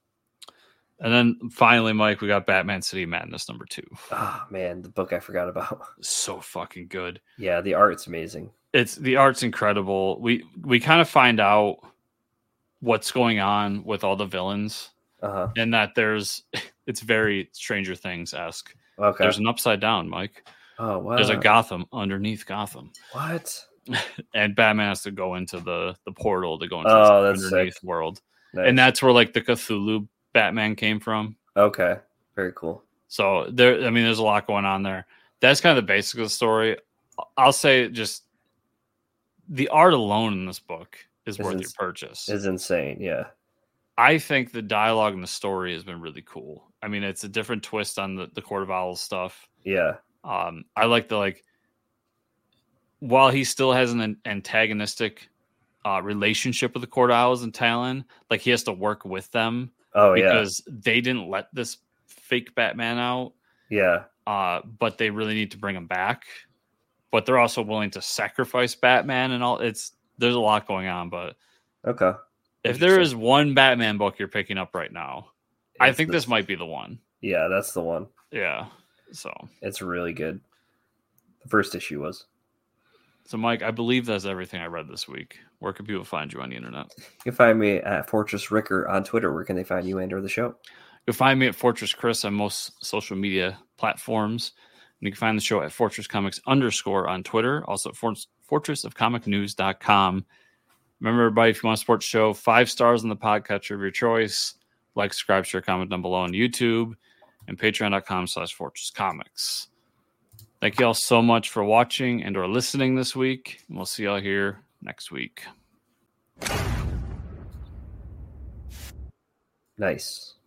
And then finally, Mike, we got Batman City Madness number two. Oh, man, the book I forgot about. So fucking good. Yeah, the art's amazing. It's the art's incredible. We we kind of find out what's going on with all the villains, Uh-huh. and that there's it's very Stranger Things esque. Okay. There's an upside down, Mike. Oh, wow. There's a Gotham underneath Gotham, What? and Batman has to go into the the portal to go into Oh, this that's underneath sick. world, Nice. and that's where like the Cthulhu Batman came from. Okay. Very cool. So there, I mean, there's a lot going on there. That's kind of the basic of the story. I'll say just the art alone in this book is Is worth ins- your purchase. It's insane. Yeah. I think the dialogue and the story has been really cool. I mean, it's a different twist on the, the Court of Owls stuff. Yeah. Um, I like the like, while he still has an antagonistic uh, relationship with the Court of Owls and Talon, like he has to work with them Oh, yeah. because they didn't let this fake Batman out. Yeah. Uh, but they really need to bring him back. But they're also willing to sacrifice Batman and all. It's there's a lot going on. But Okay. if there is one Batman book you're picking up right now, I It's think this this- might be the one. Yeah, that's the one. Yeah. So, It's really good. The first issue was. so Mike, I believe that's everything I read this week. Where can people find you on the internet? You can find me at Fortress Ricker on Twitter. Where can they find you and or the show? You can find me at Fortress Chris on most social media platforms. And you can find the show at Fortress Comics underscore on Twitter. Also at For- fortress of comic news dot com. Remember, everybody, if you want to support the show, five stars on the podcatcher of your choice. Like, subscribe, share, comment down below on YouTube. And patreon.com slash Fortress Comics. Thank you all so much for watching and or listening this week. And we'll see y'all here next week. Nice.